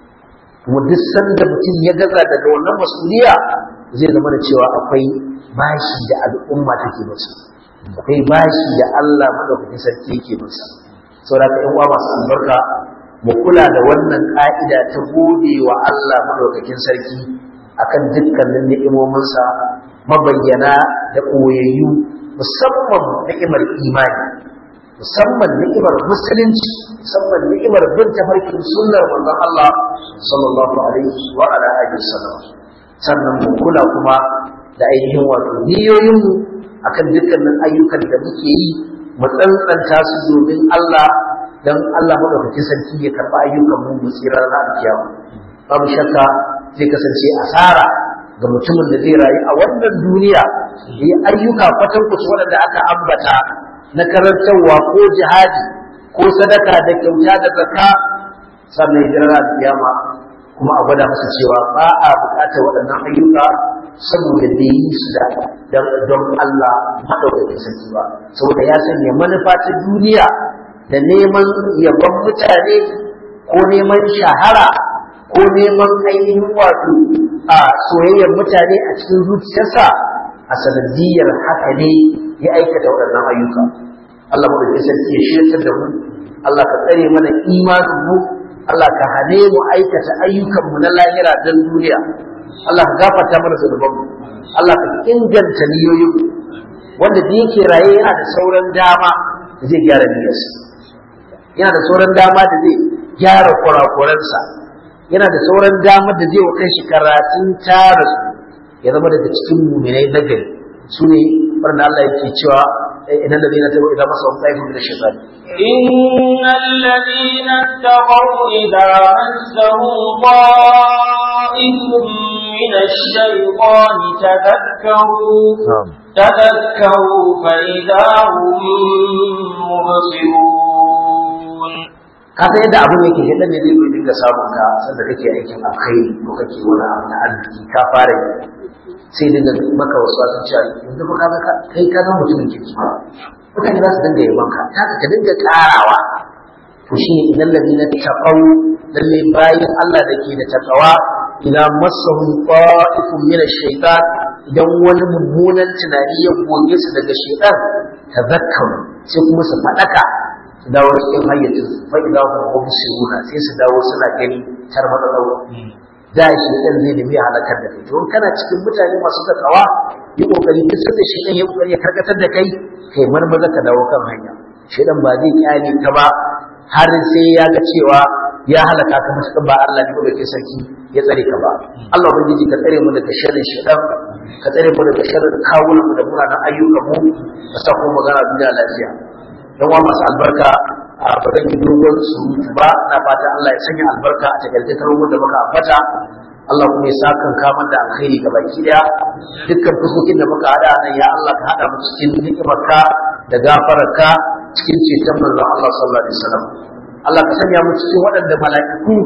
kuma duk sanda mutum ya gaza daga wannan mas'uliya zai zama da cewa akwai bashi da al'umma take masa akwai bashi da Allah madaukakin sarki yake masa saboda ka yan uwa masu albarka mu kula da wannan ka'ida ta gode wa Allah madaukakin sarki akan dukkanin ni'imominsa mabayyana da koyayyu musamman ni'imar imani musamman ni'imar musulunci musamman ni'imar bin tafarkin sunnar manzon Allah sallallahu alaihi wa ala alihi wasallam sannan mu kula kuma da ainihin wato niyoyinmu akan dukkanin ayyukan da muke yi mu tsantsanta su domin Allah dan Allah madaukakin sarki ya karba ayyukan mu tsira na kiyama babu shakka zai kasance asara ga mutumin da zai rayu a wannan duniya yi ayyuka kwatankwacin waɗanda aka ambata na karantarwa ko jihadi ko sadaka da kyauta da zakka sannan ya jira kiyama kuma a gwada masa cewa ba a buƙatar waɗannan ayyuka saboda da yi su da don Allah maɗaukakin sarki ba saboda ya sanya manufa ta duniya da neman yabon mutane ko neman shahara ko neman ainihin wato a soyayyar mutane a cikin zuciyarsa a sanadiyar haka ne ya aikata waɗannan ayyuka Allah maɗaukakin sarki ya shirya da mu Allah ka tsare mana imanin mu Allah ka hane mu aikata ayyukanmu na lahira don duniya Allah ka gafarta mana zunubanmu Allah ka inganta niyoyinmu wanda da yake raye yana da sauran dama da zai gyara niyyarsa yana da sauran dama da zai gyara kurakuransa yana da sauran dama da zai wa kanshi karatun tara su ya zama daga cikin muminai na gari su ne wanda Allah yake cewa إن الذين اتقوا إذا مسهم طائف من الشيطان إن الذين اتقوا إذا مسهم طائف من الشيطان تذكروا فإذا هم مبصرون kasa yadda abin yake yadda ne zai dinga samun ka sanda kake aikin alkhairi ko kake wani abu na arziki ka fara sai dinga maka wasu wasu cewa yanzu ba ka kai ka zama mutumin kirki mutane za su dinga yaban ka haka ka dinga karawa to shi idan ladina taqaw lalle bayin Allah da ke da taqwa idan masahum ta'ifun min ash-shaytan idan wani mummunan tunani ya goge su daga shaytan tazakkaru sai kuma su fadaka su dawo cikin hayyacin fa idan hum mubsiruna sai su dawo suna gani tar madadau da shi ɗan zai nemi halakar da kai to kana cikin mutane masu takawa yi kokari duk sanda shi ɗan ya kokari ya karkatar da kai kai marmaza ka dawo kan hanya shi ɗan ba zai kyale ka ba har sai ya ga cewa ya halaka ka musu ba Allah ne ba ke sarki ya tsare ka ba Allah ubangiji ka tsare mu daga sharrin shi ɗan ka tsare mu daga sharrin kawunan mu da munanan ayyukan mu ka sa kuma magana duniya lafiya dan wa masu albarka a bakan dogon surutu ba na fata Allah ya sanya albarka a takardar ruwan da muka ambata Allah kuma ya saka kaman da alkhairi ga baki daya dukkan fuskokin da muka hada nan ya Allah ka hada mu cikin ni'imarka da gafararka cikin ceton manzon Allah sallallahu alaihi wasallam Allah ka sanya mu cikin waɗanda mala'iku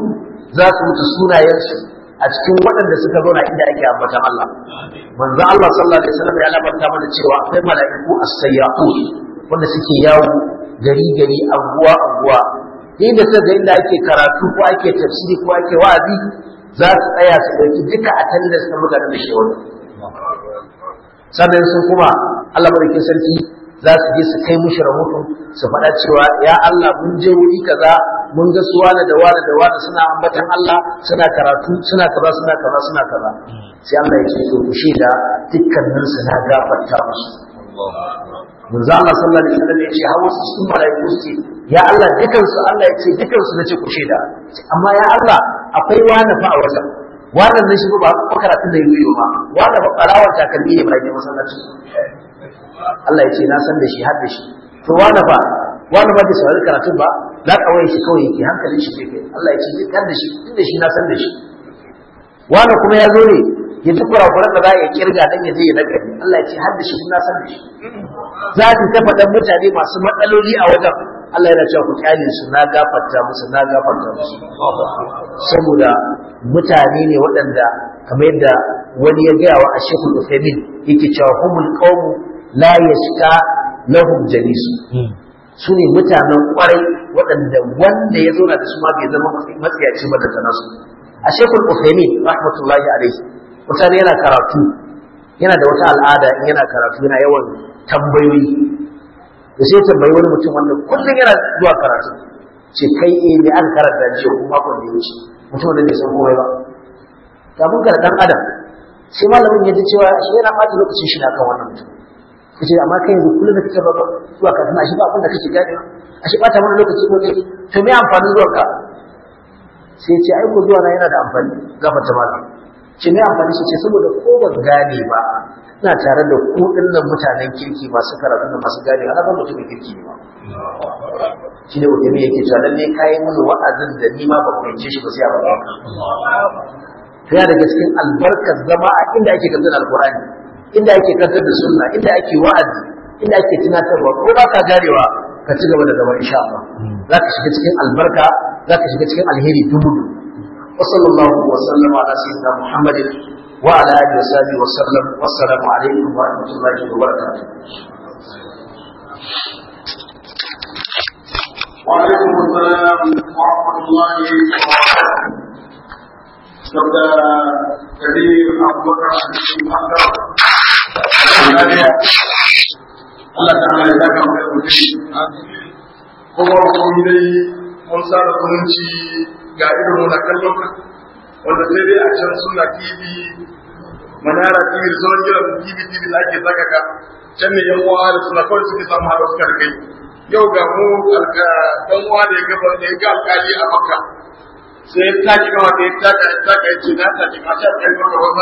za su mutu sunayensu a cikin waɗanda suka zauna inda ake ambatan Allah. Manzo Allah sallallahu alaihi wasallam ya labarta mana cewa akwai mala'iku as-sayyahun wanda suke yawo gari gari anguwa anguwa inda suka ga inda ake karatu ko ake tafsiri ko ake wa'azi za su tsaya su dauki duka attendance na mutanen da ke wani. Sannan sun kuma Allah madaukakin sarki za su je su kai mushi rahoton su faɗa cewa ya Allah mun je wuri kaza mun ga su wani da wani da wani suna ambatan Allah suna karatu suna kaza suna kaza suna kaza sai Allah ya ce to ku shaida dukkanin su na gafarta musu. Manzo Allah sallallahu alaihi wasallam ya ce hawa su cikin malaiku ce ya Allah dukansu Allah ya ce dukansu nace ku shaida amma ya Allah akwai wani fa a wajen wannan ne shi ba karatun da yayi ba wanda ba karawar takalmi ne ba ke masallaci Allah ya ce na san da shi har da shi to wani ba da saurari karatun ba na kawai shi kawai yake hankalin shi kai Allah ya ce duk da shi inda shi na san da shi wani kuma ya zo ne ya duk kurakuran da za ya kirga dan ya je ya nagari Allah ya ce har da shi na san da shi za su ta faɗan mutane masu matsaloli a wajen Allah yana cewa ku kyale su na gafarta musu saboda mutane ne waɗanda kamar yadda wani ya gaya wa Ashekul Uthaymin yake cewa humul qawmu la yashqa lahum jalisu su ne mutanen kwarai waɗanda wanda ya zauna da su ma bai zama matsiyaci ba da nasu. Ashekul Uthaymin rahmatullahi alaihi mutane yana karatu yana da wata al'ada in yana karatu yana yawan tambayoyi da sai tambayi wani mutum wanda kullum yana zuwa karatu ce kai ne an karanta jiya ko makon da ya wuce mutum da bai san komai ba kafin ka dan adam sai malamin ya ji cewa shi yana ɓata lokacin shi na kan wannan mutum kace amma kai yanzu kullum da kake ba zuwa karatu na shi ba abin da kake gane a shi ɓata mana lokaci ko kai to me amfanin zuwa ka sai ce ai ko zuwa na yana da amfani gafarta malam ce me amfani shi ce saboda ko ban gane ba ina tare da ku dinnan mutanen kirki masu karatu da masu gane ana ba mutumin kirki ne ba shi ne wanda me yake cewa lalle kai mun wa'azin da ni ma ba ku fahimce shi ba sai a ba ya daga cikin albarkar zama a inda ake karatun alqur'ani inda ake karantar da sunna inda ake wa'azi inda ake tunatarwa ko ba ka garewa ka ci gaba da zama insha Allah zaka shiga cikin albarka zaka shiga cikin alheri dubu wa sallallahu wa sallama ala sayyidina muhammadin wa ala alihi wa sahbihi wa sallam wassalamu alaikum wa rahmatullahi wa barakatuh wa alaikum assalam wa rahmatullahi wa barakatuh sabda kadir abubakar Allah ta'ala ya saka mu da kuma kun dai mun sara zumunci ga irin wannan kallon wanda sai dai a can suna TV manara TV sauran jiran TV da ake saka ka can ne yan uwa da suna kawai suke samu haɗa suka kai yau ga mu ɗan uwa da ya gaba da ya ga alƙali a Makka sai ya taki kawai da ya taka ya ce na taki masu a kai gwamna wasa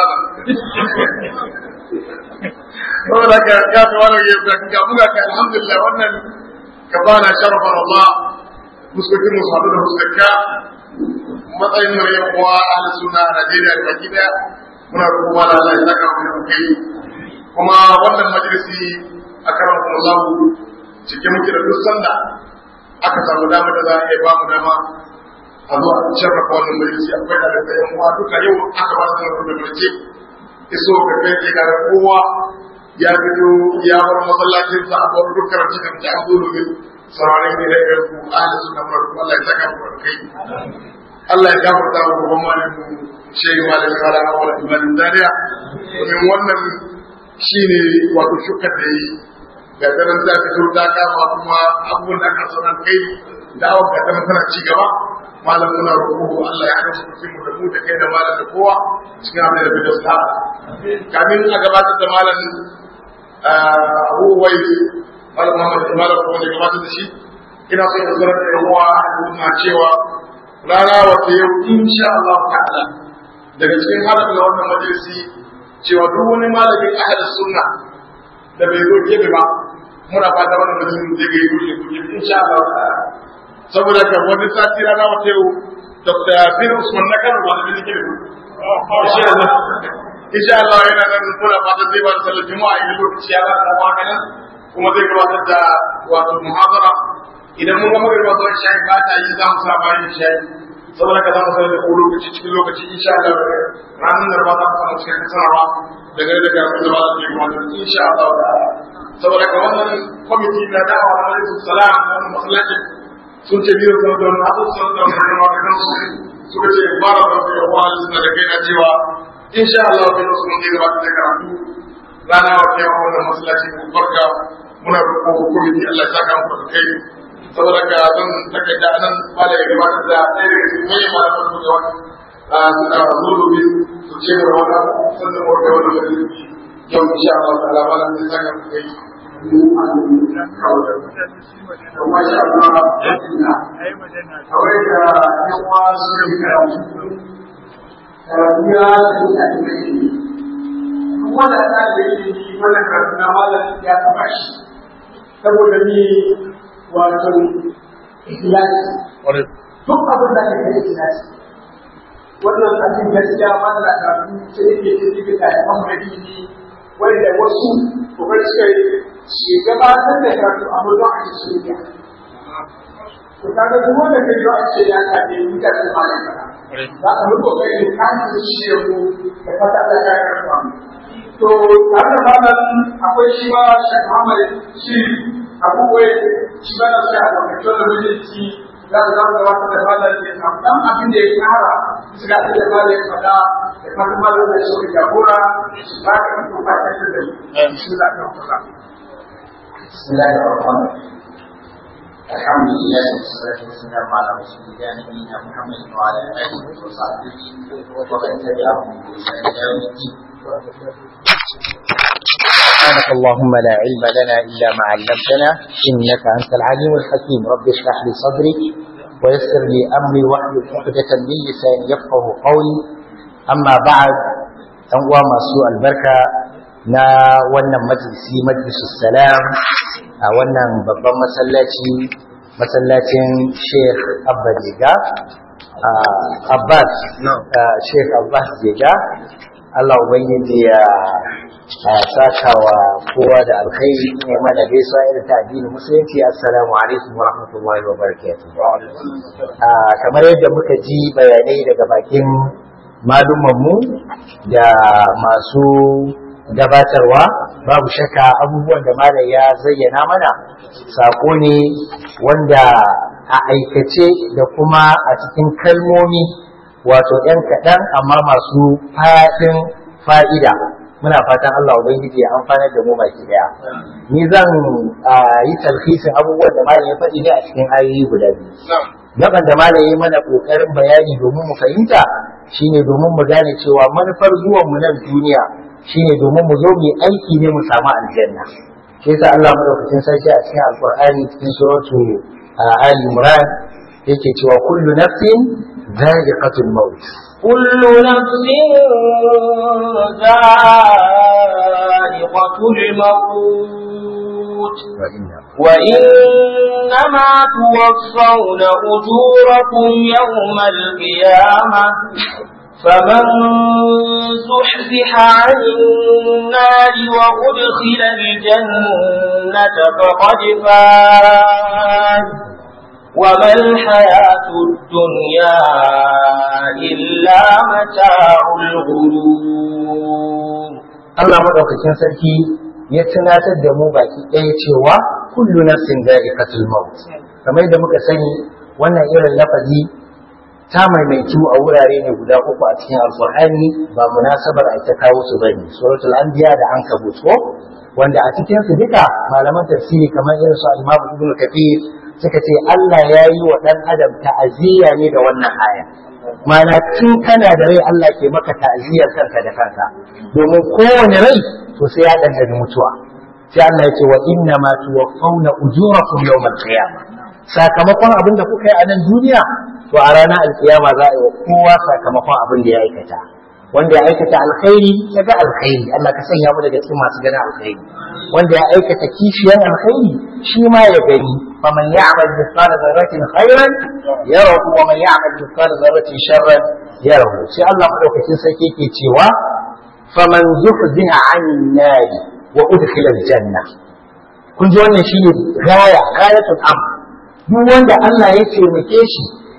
saboda ka ta wani ga buga ka alhamdulillah wannan ka bana sharafar Allah muskokin musu haɗu da muskaka matsayin mu yan uwa ahli sunna a Najeriya da gida muna roƙon Allah Allah ya saka mu da kai kuma wannan majalisi a karan kuma za mu cike muke da duk sanda aka samu dama da za a iya ba mu dama a zo a sharrafa wannan majalisi akwai da yan uwa duka yau aka ba su da mace iso ga kai ga kowa ya fito ya bar masallacin sa a bar dukkan cikin da an zo domin sauraron da ya ku ahli sunna muna roƙon Allah ya saka mu da kai Allah ya gafarta wa babban malamin shehu malam kala awal imanin dariya domin wannan shine wato shukar da yi ga daren ta fito ta kama kuma abubuwan da aka sanar kai da'awar ga daren tana ci gaba malam muna roƙo Allah ya haɗa cikin mu da mu da kai da malam da kowa cikin abin da bai da kamin a gabatar da malam Abu Wai malam Muhammad Imam ko da gabatar da shi ina so in sanar da yawa na cewa rana wata yau insha Allah ta'ala daga cikin halin da wannan majalisi cewa duk wani malamin ahlus sunna da bai zo gebe ba muna fata wannan majalisi zai ga yi insha Allah ta'ala saboda ka wani sati rana wata yau Dr. Bin Usman na Kano ba da bin gebe insha Allah yana nan muna fata zai ba da sallar juma'a idan lokaci ya zata ba kana kuma zai gabatar da wato muhadara idan mun ga magana zuwa shayi ba ta yi za mu sa bayan shayi saboda ka zama sanar da ko lokaci cikin lokaci insha Allah ranar da ba za ku samu cikin sanarwa daga daga abin da ba za su yi wannan insha Allah saboda ka wannan kwamiti na da'awa na alaihi salam na wannan masallacin sun ce biyu sun don na sun don na da kansu suka ce ba da su yawa suna da kai na cewa insha Allah bai su mun gaba da karatu rana wa kai wannan masallacin barka muna roƙo kwamiti Allah ya saka mu da kai saboda ka zan takaita nan ba da ya gabatar da ɗaya daga cikin manyan malaman su da wani suna zurbi su ce da wani sannan mu da wani gari yau insha Allah ta'ala ba da saka mu kai masha Allah kawai da yawa su yi karatu ya wanda ta da yi wannan karatu na malam ya taba shi saboda ni wato ikhlasi duk abin da kake da ikhlasi wannan abin gaskiya wanda ka sai ke cikin da Muhammadi ne wanda wasu kokari suka gabatar da karatu a mutum a cikin ya to kaga duk wanda kai zo a ce ya ka ne muka da malam za ka mutu kai ne kan shi ko da fata da ya karatu to tare da malam akwai shi ba Sheikh Muhammad shi abubuwai shi ba da shi a lokacin da mijinki za su zama gaba da malar ke dan abin da ya kara su ga da malar ya fada da kuma malar da shi ya jagora shi ba ka kuma ba ka da shi da kan kula bismillahir rahmanir rahim alhamdulillah wassalatu wassalamu ala rasulillah nabiyina muhammad wa ala alihi wa sahbihi wa man tabi'ahum bi ihsan ila yawm الدين سبحانك اللهم لا علم لنا إلا ما علمتنا إنك أنت العليم الحكيم رب اشرح لي صدري ويسر لي أمري واحلل عقدة من لساني يفقه قولي أما بعد أنواع مسوء البركة na wannan majalisi majlisus salam a wannan babban masallacin Sheikh Abba Jega Sheikh Abbas Jega Allah ubangiji ya saka wa kowa da alkhairi ne mana gaisuwa irin ta addinin musulunci assalamu alaikum wa rahmatullahi wa barakatuh kamar yadda muka ji bayanai daga bakin malumanmu da masu gabatarwa babu shakka abubuwan da malam ya zayyana mana sako ne wanda a aikace da kuma a cikin kalmomi wato ɗan kaɗan amma masu faɗin fa'ida muna fatan Allah ubangiji ya amfanar da mu baki daya ni zan yi talhisin abubuwan da malam ya faɗi ne a cikin ayoyi guda biyu gaban da malam ya mana kokarin bayani domin mu fahimta shine domin mu gane cewa manufar zuwan mu nan duniya shine domin mu zo mu aiki ne mu samu aljanna shi yasa Allah madaukakin sarki a cikin alqur'ani cikin suratu ali imran yake cewa kullu nafsin dha'iqatul maut كل نفس ذائقة الموت وإنما توفون أجوركم يوم القيامة فمن زحزح عن النار وأدخل الجنة فقد فاز وما الحياة الدنيا إلا متاع الغرور Allah madaukakin sarki ya tunatar da mu baki ɗaya cewa kullu nafsin za'iqatul maut kamar da muka sani wannan irin lafazi ta maimaitu a wurare ne guda uku a cikin alqur'ani ba munasabar a ta kawo su bane suratul anbiya da ankabut ko wanda a cikin su duka malaman tafsiri kamar irin su al-imam ibn kathir suka ce Allah ya yi wa ɗan adam ta'aziyya ne da wannan aya mana tun kana da rai Allah ke maka ta'aziyyar kanka da kanka domin kowane rai to sai ya dandana mutuwa sai Allah ya ce wa inna ma tuwaffawna ujurakum yawmal qiyamah sakamakon abin da kuka yi a nan duniya to a ranar alkiyama za a yi wa kowa sakamakon abin da ya aikata wanda ya aikata alkhairi ya ga alkhairi Allah ka sanya mu daga cikin masu ganin alkhairi wanda ya aikata kishiyar alkhairi shi ma ya gani faman ya'mal mithqala dharratin khairan yarahu wa man ya'mal mithqala dharratin sharran yarahu sai Allah madaukakin sarki yake cewa faman zuhziha 'anil nar wa udkhila aljanna kun ji wannan shine gayatul amr duk wanda Allah ya taimake shi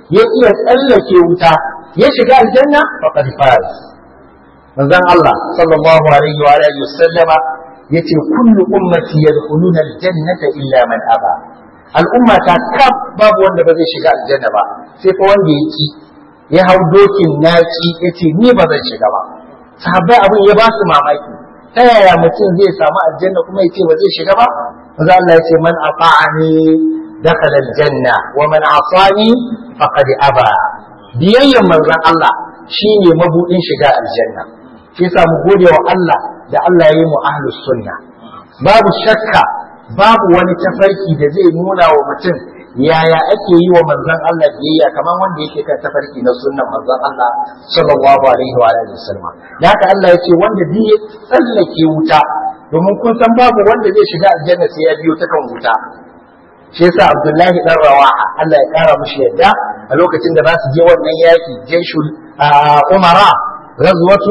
ya iya tsallake wuta ya shiga aljanna faqad faz. manzon Allah sallallahu alaihi wa alihi wasallama yace kullu ummati yadkhuluna aljannata illa man aba. al'umma ta kaf babu wanda ba zai shiga aljanna ba sai fa wanda ya ki ya hau dokin naki yace ni ba zan shiga ba. sahabbai abin ya ba su mamaki, ta yaya mutum zai samu aljanna kuma yace ba zai shiga ba? manzo Allah yace man ata'ani dakhala aljanna wa man asani faqad aba. biyayyan manzon Allah shine mabudin shiga aljanna. shi yasa mu gode wa Allah da Allah ya yi mu ahlus sunna. babu shakka babu wani tafarki da zai nuna wa mutum yaya ake yi wa manzon Allah biyayya kamar wanda yake kan tafarki na sunnan manzon Allah sallallahu alaihi wa alihi wasallam. da haka Allah ya ce wanda zai tsallake wuta, domin kun san babu wanda zai shiga aljanna sai ya biyo ta kan wuta. shi yasa Abdullahi dan Rawaha Allah ya kara mushi yadda a lokacin da za su je wannan yaki jaishul umara ghazwatu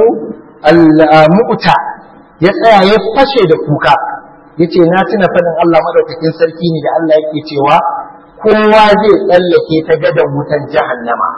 al-mu'ta ya tsaya ya fashe da kuka yace na tuna fadin Allah madaukakin sarki ne da Allah yake cewa kowa zai tsallake ta gadan wutan jahannama,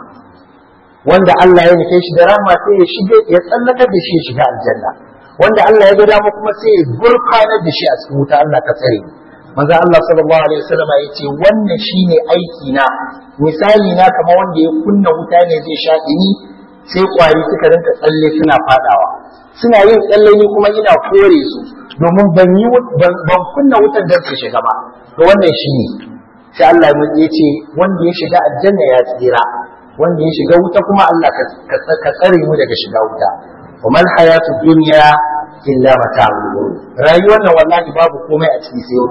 wanda Allah ya nufe shi da rahama sai ya shige ya tsallaka da shi ya shiga aljanna, wanda Allah ya ga dama kuma sai ya gurfanar da shi a cikin wuta. Allah ka tsare manzo Allah sallallahu alaihi wasallam yace wannan shine aiki na, misali na kamar wanda ya kunna wuta ne zai sha dini sai kwari suka rinka tsalle suna fadawa, suna yin tsalle ni kuma ina kore su domin ban kunna wutan da su shiga ba. to wannan shine sai Allah ya ce wanda ya shiga aljanna ya tsira, wanda ya shiga wuta kuma Allah ka tsare mu daga shiga wuta. wa mal hayatu dunya illa mata'ul ghurur. rayuwar nan wallahi babu komai a ciki sai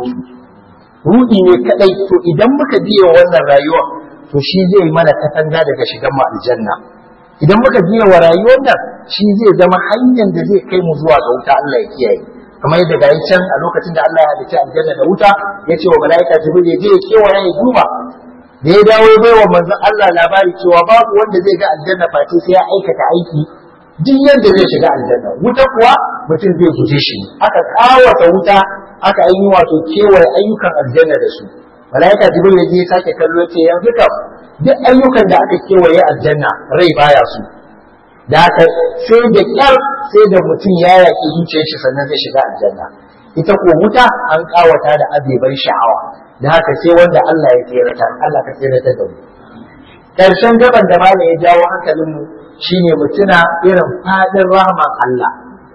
rudi ne kadai. to idan muka biye wannan rayuwar to shi zai mana katanga daga shigan mu aljanna. idan muka biye wa rayuwar nan shi zai zama hanyar da zai kai mu zuwa ga wuta. Allah ya kiyaye. kamar yadda ga can a lokacin da Allah ya halicci aljanna da wuta ya ce wa mala'ika jibril ya je ya kewaye ya duba. da ya dawo bai wa manzon Allah labari cewa babu wanda zai ga aljanna face sai ya aikata aiki duk yadda zai shiga aljanna. wuta kuwa mutum zai guje shi. aka kawata wuta aka yi wato kewaye ayyukan aljanna da su. mala'ika jibril ya je ya sake kallo ce yanzu kam duk ayyukan da aka kewaye aljanna rai baya su. da haka sai da kyar sai da mutum ya yaki zuciyar shi sannan zai shiga aljanna. ita ko wuta an kawata da abeban sha'awa. da haka sai wanda Allah ya tsirata. Allah ka tsirata da mu. karshen gaban da malam ya jawo hankalin mu shine mutuna irin fadin rahman Allah,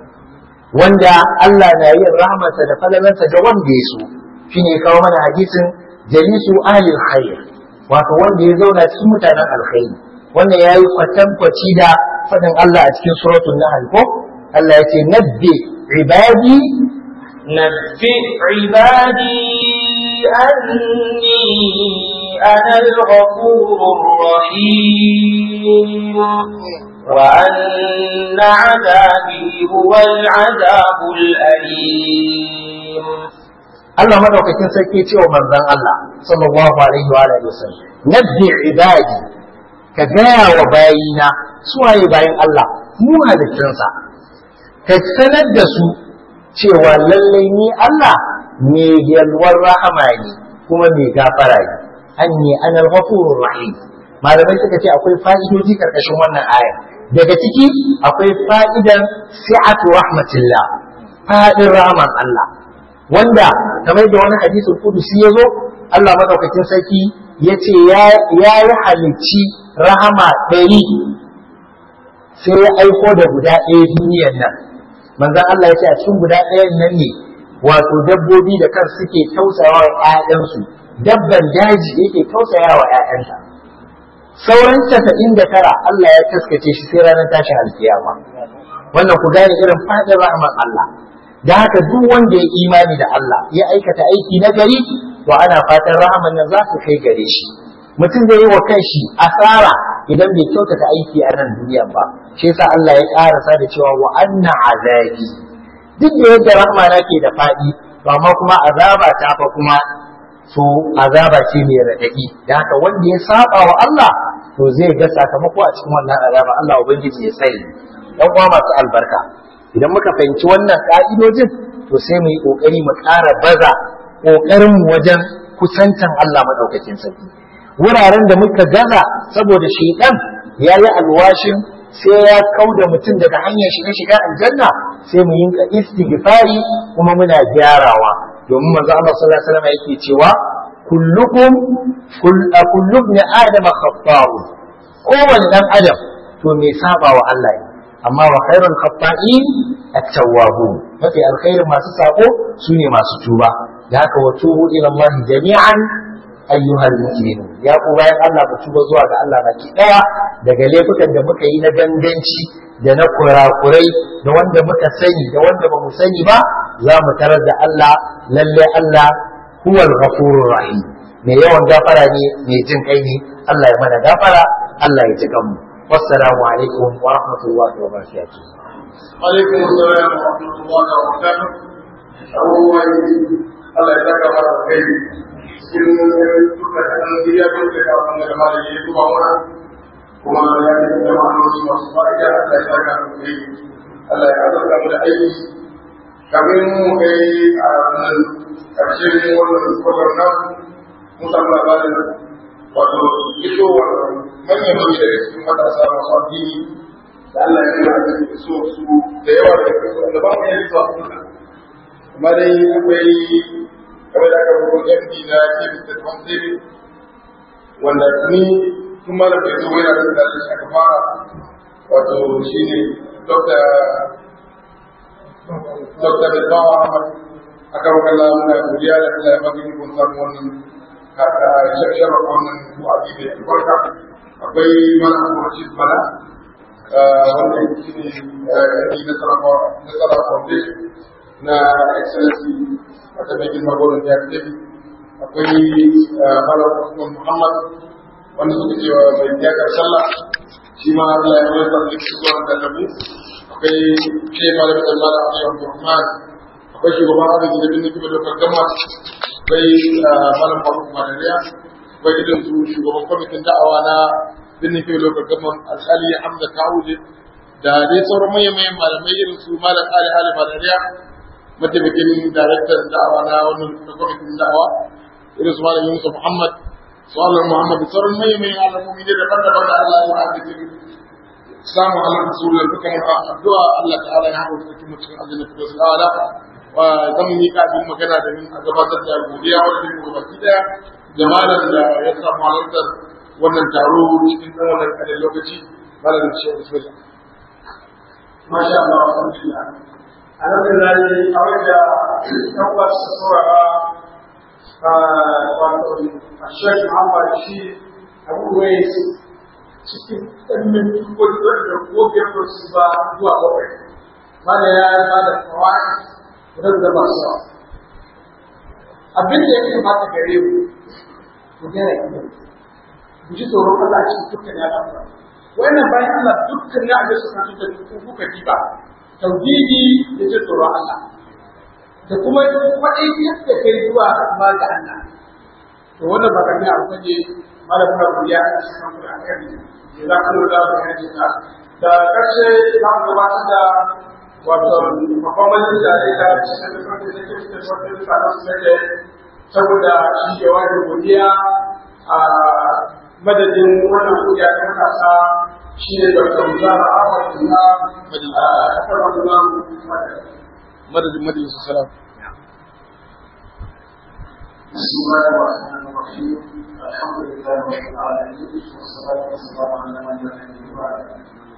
wanda Allah na yin rahmansa da falalansa ga wanda ya so. shine kawo mana hadisin jalisu ahlil khair, wato wanda ya zauna cikin mutanen alkhairi. wannan yayi kwatankwaci da fadin Allah a cikin suratul nahl ko Allah ya ce nabbi ibadi anni ana al-ghafurur rahim wa anna 'adabi huwal 'adabul alim. Allah madaukakin sarki ce wa manzon Allah sallallahu alaihi wa alihi wasallam nabbi ibadi, ka gaya wa bayina suwaye bayin Allah mu halittunsa, ka sanar da su cewa lallai ni Allah mai yalwar rahama ne kuma mai gafara ne. anni anal ghafurur rahim. malamai suka ce akwai fa'idoji karkashin wannan aya. daga ciki akwai fa'idan si'atu rahmatillah, fadin rahman Allah, wanda kamar da wani hadisul qudusi yazo Allah madaukakin sarki yace ya yi halicci rahama 100 sai ya aiko da guda ɗaya duniyar nan. manzon Allah ya ce a cikin guda ɗayan nan ne wato dabbobi da kan suke tausayawa wa ƴaƴansu, dabban daji yake tausayawa wa ƴaƴanta. sauran 99 Allah ya taskace shi sai ranar tashin alkiyama. wannan ku gane irin fadin rahman Allah. da haka duk wanda ya imani da Allah ya aikata aiki na gari to ana fatan rahaman nan za su kai gare shi. mutum zai yi wa kanshi asara idan bai kyautata aiki a nan duniya ba. shi yasa Allah ya karasa da cewa wa anna azabi, duk da yadda rahma ke da fadi to amma kuma azaba ta fa kuma so azaba ce mai radadi. da haka wanda ya saba wa Allah to zai ga sakamako a cikin wannan azaba. Allah ubangiji ya tsare. dan uwa masu albarka, idan muka fahimci wannan ka'idojin to sai mu yi kokari mu ƙara baza kokarin mu wajen kusantan Allah madaukakin sarki. wuraren da muka gaza saboda shaitan ya yi alwashin sai ya kauda mutum daga hanyar shiga aljanna sai mu yinka istighfari kuma muna gyarawa domin manzo Allah sallallahu alaihi wasallam yake cewa kullu ibn adama khata'u kowanne dan adam to me saba wa Allah ne amma wa khairul khata'in at-tawwabun mafi alkhairin masu sako sune masu tuba da haka wa tubu ila Allah jami'an ayyuhal mu'minun ya ku bayan Allah ku tuba zuwa ga Allah baki daya daga laifukan da muka yi na ganganci da na kurakurai da wanda muka sani da wanda ba mu sani ba za mu tarar da Allah lalle Allah huwal ghafurur rahim mai yawan gafara ne mai jin kai ne Allah ya mana gafara Allah ya ji kanmu wassalamu alaikum wa rahmatullahi wa barakatuh alaikum assalam wa rahmatullahi wa barakatuh Allah ya saka maka kai cikin dukkan annabiya da ka fara da malami ya tuba mana kuma ya yi da ma'anoni masu fa'ida Allah ya saka maka kai Allah ya saka mu da aiki kamin mu kai a nan karshen wannan program na musamman labarin wato isowar manyan manyan da cikin matasa masu addini da Allah ya kira da so su da yawa da su da ba mu yi zuwa kuma amma dai akwai kamar da aka rubuta MD na Kebbi State Council wanda ni tun malam bai zo yana da shi aka fara wato shine Dr. Bilbawa Ahmad aka wakala muna godiya da Allah ya baki mun samu wannan shakshar wannan wa'adi da albarka akwai mana Rashid Bala wanda shine na Nasara Foundation na Excellency wata mai girma gwanon ya fi akwai Malam Usman Muhammad wanda suka cewa mai tiyakar sallah shi ma Allah ya mai sarki zuwa da dabu akwai ke Malam Sallallahu Alaihi Abdurrahman akwai shugaban arziki da bin kuma dokar gama akwai Malam Faruk Madariya akwai irin su shugaban kwamitin da'awa na bin kuma dokar gama Alhali Hamza Kawuje da dai sauran manyan malamai irin su Malam Ali Madariya mataimakin daraktan da'awa na wannan kwamitin da'awa irin su Malam Yunus Muhammad Sallallahu Muhammad da sauran mai alamomi ne daban-daban da Allah ya haɗe samun halar rasulun duka mun addu'a Allah ta'ala ya haɗa cikin mutum aljanna ta wasu ala wa zan yi kafin magana da min a gabatar da godiya wanda ne baki daya da malam da ya samu halartar wannan taro cikin ɗan wannan kaɗan lokaci malam da shi bismillah masha Allah alhamdulillah alhamdulillah a wanda ɗan wasu saurara wato Sheikh Muhammad shi Abu Wais cikin ɗanmin tukwai da gobe su ba zuwa bakwai mana ya ba da kawai don da masu abin da ya kamata gare mu ku gina gina ku ji tsoron Allah cikin dukkan ya lafa wannan bayan Allah dukkan ya abin su kan da kuka diba tauhidi da ji tsoron Allah da kuma kwaɗai yadda kai zuwa ma ga Allah to wannan ba kan abu ne malamin da kuriya a cikin kuma kan ne za ka lura da yanzu da karshe za mu gabatar da wato babban majalisa da ita cikin da kuma da ke cikin wata duka na su ne saboda shi ke wani godiya a madadin wannan kuriya ta matasa shi ne da kamzara a wajen na kasar wajen madadin majalisar salam بسم الله الرحمن الرحيم الحمد لله رب العالمين والصلاة والسلام على من لا نبي بعده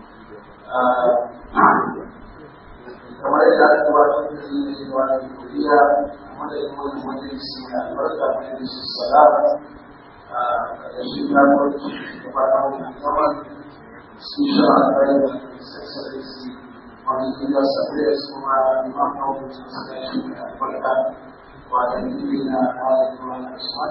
كما إذا أتبعت الذين وعلى الكلية ومدى يكون المجلس من البركة مجلس السلام يجب أن نرجع كباره من الزمن استشاء بين السلسلة ومن إلى سبيل اسمها الإمام نووي من البركة وعلى نبينا على الإمام الأسود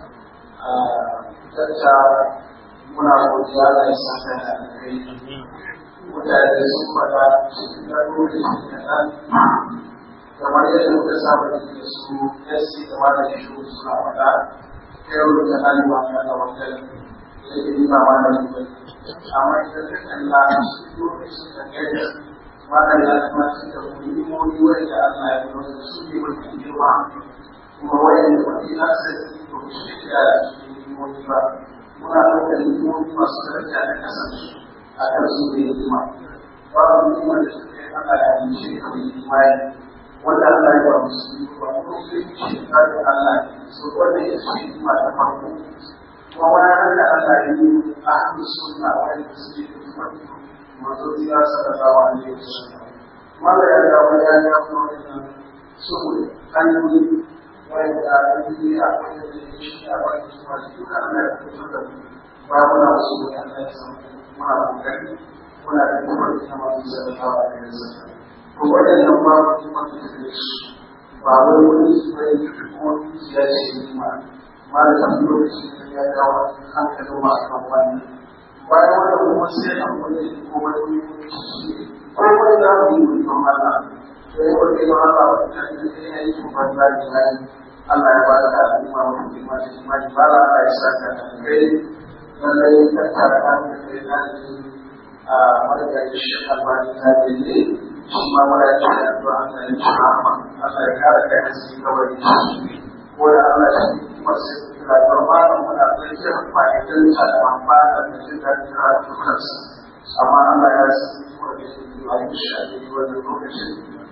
تتى muna godiya da ya saka da kai mutane sun faɗa cikin ɗaruri da ɗan kamar yadda muka saba da su yasi da ma da shi suna faɗa kai da hali ba ka da wata da ke yi ba ma da su bai amma idan ka kalla su lokacin da kai wannan ya zama cikin muhimmomi wanda Allah ya yi wanda su ne wanda girma kuma wanda wani na sai to shi da muhimmomi ba muna ɗaukar hikimomi masu daraja da kasance a kan su da hikima babu hikimar da suka yi Allah ya yi shi kawai hikimai wanda Allah ya ba musulmi ba ko sai shi tsarin Allah su wanda ya ce hikima ta farko kuma wani da Allah ya yi a hannun suna wanda suke da hikimar masu zira sadakawa ne da su mala ya dawo ya ga kuma su hanyoyi wanda a yi a wanda ya shi a wani kuma duka ana da kuma da babu na su da Allah ya san muna kokari muna da kuma da masu sadakawa a kan sa to wadannan babu kuma da su ba wai wani su bai ko ya ce ma mala ta lokaci da ya dawo hankalin masu amfani bayan wannan kuma sai an wani kuma wani ko wani da mu yi kuma Allah sai wani da Allah wanda ya yi kuma da ya Allah ya ba da al'umma wani kuma da kuma ba Allah ya saka da kai lallai ka tara da kai da a wanda ya shi albani ta ne shi ma mara ya da addu'a Allah ya rahama Allah ya kare kai haske kawai ko da Allah shi kuma sai da barbaran mu da zai fa'idan ta da amfana da jin daɗin rayuwarsa amma Allah ya san kuma da shi a yi shi wannan lokacin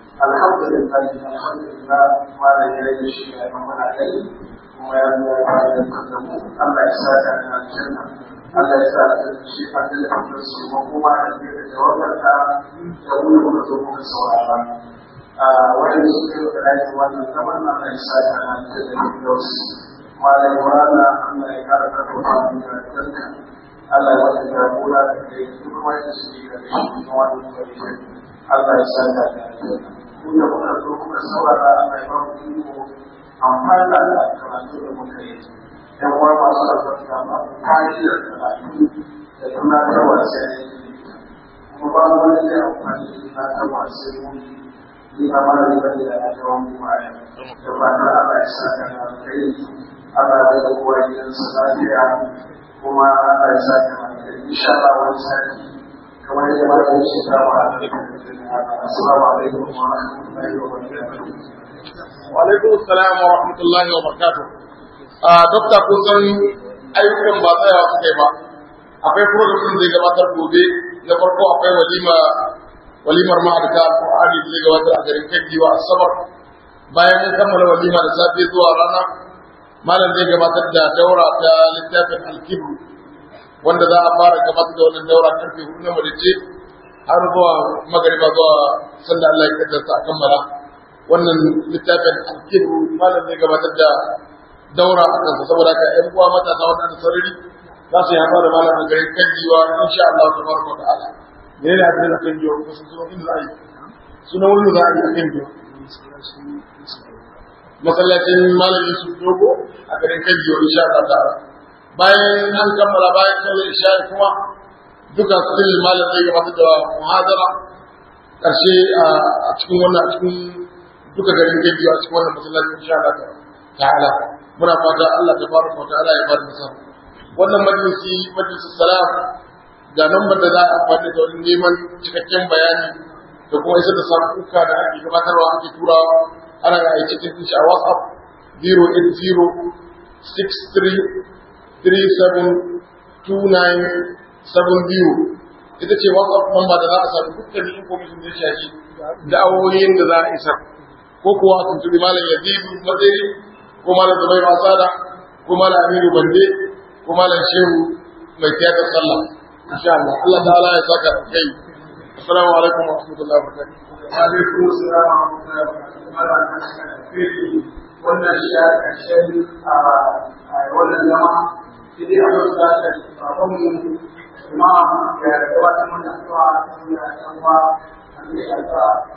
alhamdulillah wanda ya yi shi ya mamana kai kuma ya zo ya fara da mu Allah ya sa ka da aljanna Allah ya sa ka shi a da su kuma da jawabar ta da mu da zo mu saurara wanda suke da wannan zaman Allah ya sa ka da aljanna malai wala Allah ya kara ka da aljanna Allah ya wata jagora da kai duk wanda suke da shi wannan lokacin Allah ya sa ka da aljanna kuma muna so kuma saurara Allah ya ba mu iko amfana da karatu da muka yi yan uwa masu albarka ba kariyar karatu da tunatarwa sai kuma ba mu wani da amfani da tunatarwa sai mu yi amana da bane da ya wani baya da fatan Allah ya sa ka da kai Allah ya da kowa gidansa lafiya kuma Allah ya sa ka da kai insha Allah wani sati kamar yadda ba da shi ta ba assalamu alaikum wa rahmatullahi wa barakatuh wa alaikum assalam wa rahmatullahi wa barakatuh dokta kun san ayyukan ba tsayawa suka yi ba akwai program zai gabatar gobe na farko akwai walimar ma'adata alƙur'ani da zai gabatar a garin Kebbi wa Asabar bayan mun kammala walima da safe zuwa rana malam zai gabatar da daura ta littafin al-kibr wanda za a fara gabatar da wannan daura karfe 4 na marice har zuwa magariba zuwa sanda Allah ya kaddara a kammala wannan littafin al-kibr malam zai gabatar da daura a kansa saboda ka ƴan uwa matasa wannan sarari za su yi haɗuwa da malam a garin Kanjiwa insha Allah tabaraka wa ta'ala ne ne abin da Kanjiwa ko sun zo inda za a yi suna wurin za a yi a Kanjiwa masallacin malam Yusuf Dogo a garin Kanjiwa insha Allah ta'ala bayan an kammala bayan sallar isha kuma duka still malam zai gabatar da muhadara karshe a cikin wannan cikin duka garin Kanjiwa a cikin wannan masallacin insha Allah ta'ala muna fata Allah tabaraka wa ta'ala ya bar masa wannan majalisun salam ga lambar da za a amfani da wani neman cikakken bayani da kuma isar da sakuka da ake gabatarwa ake turawa ana ga aiki cikin shi a WhatsApp 08063372970 ita ce WhatsApp number da za a sami dukkan information da ya shafi da'awoyin da za a isar ko kuwa a tuntubi malam Yazidu Madari ko malam Zubairu Asada ko malam Aminu Bande ko malam Shehu mai tiyatar sallah insha Allah Allah ta'ala ya saka kai assalamu alaikum wa rahmatullahi wa barakatuh wa alaikum assalam wa rahmatullahi wa barakatuh wannan shi ya karshen a wannan zama sai dai a wasu da ta babanmu imam ya gabatar mana addu'a da kuma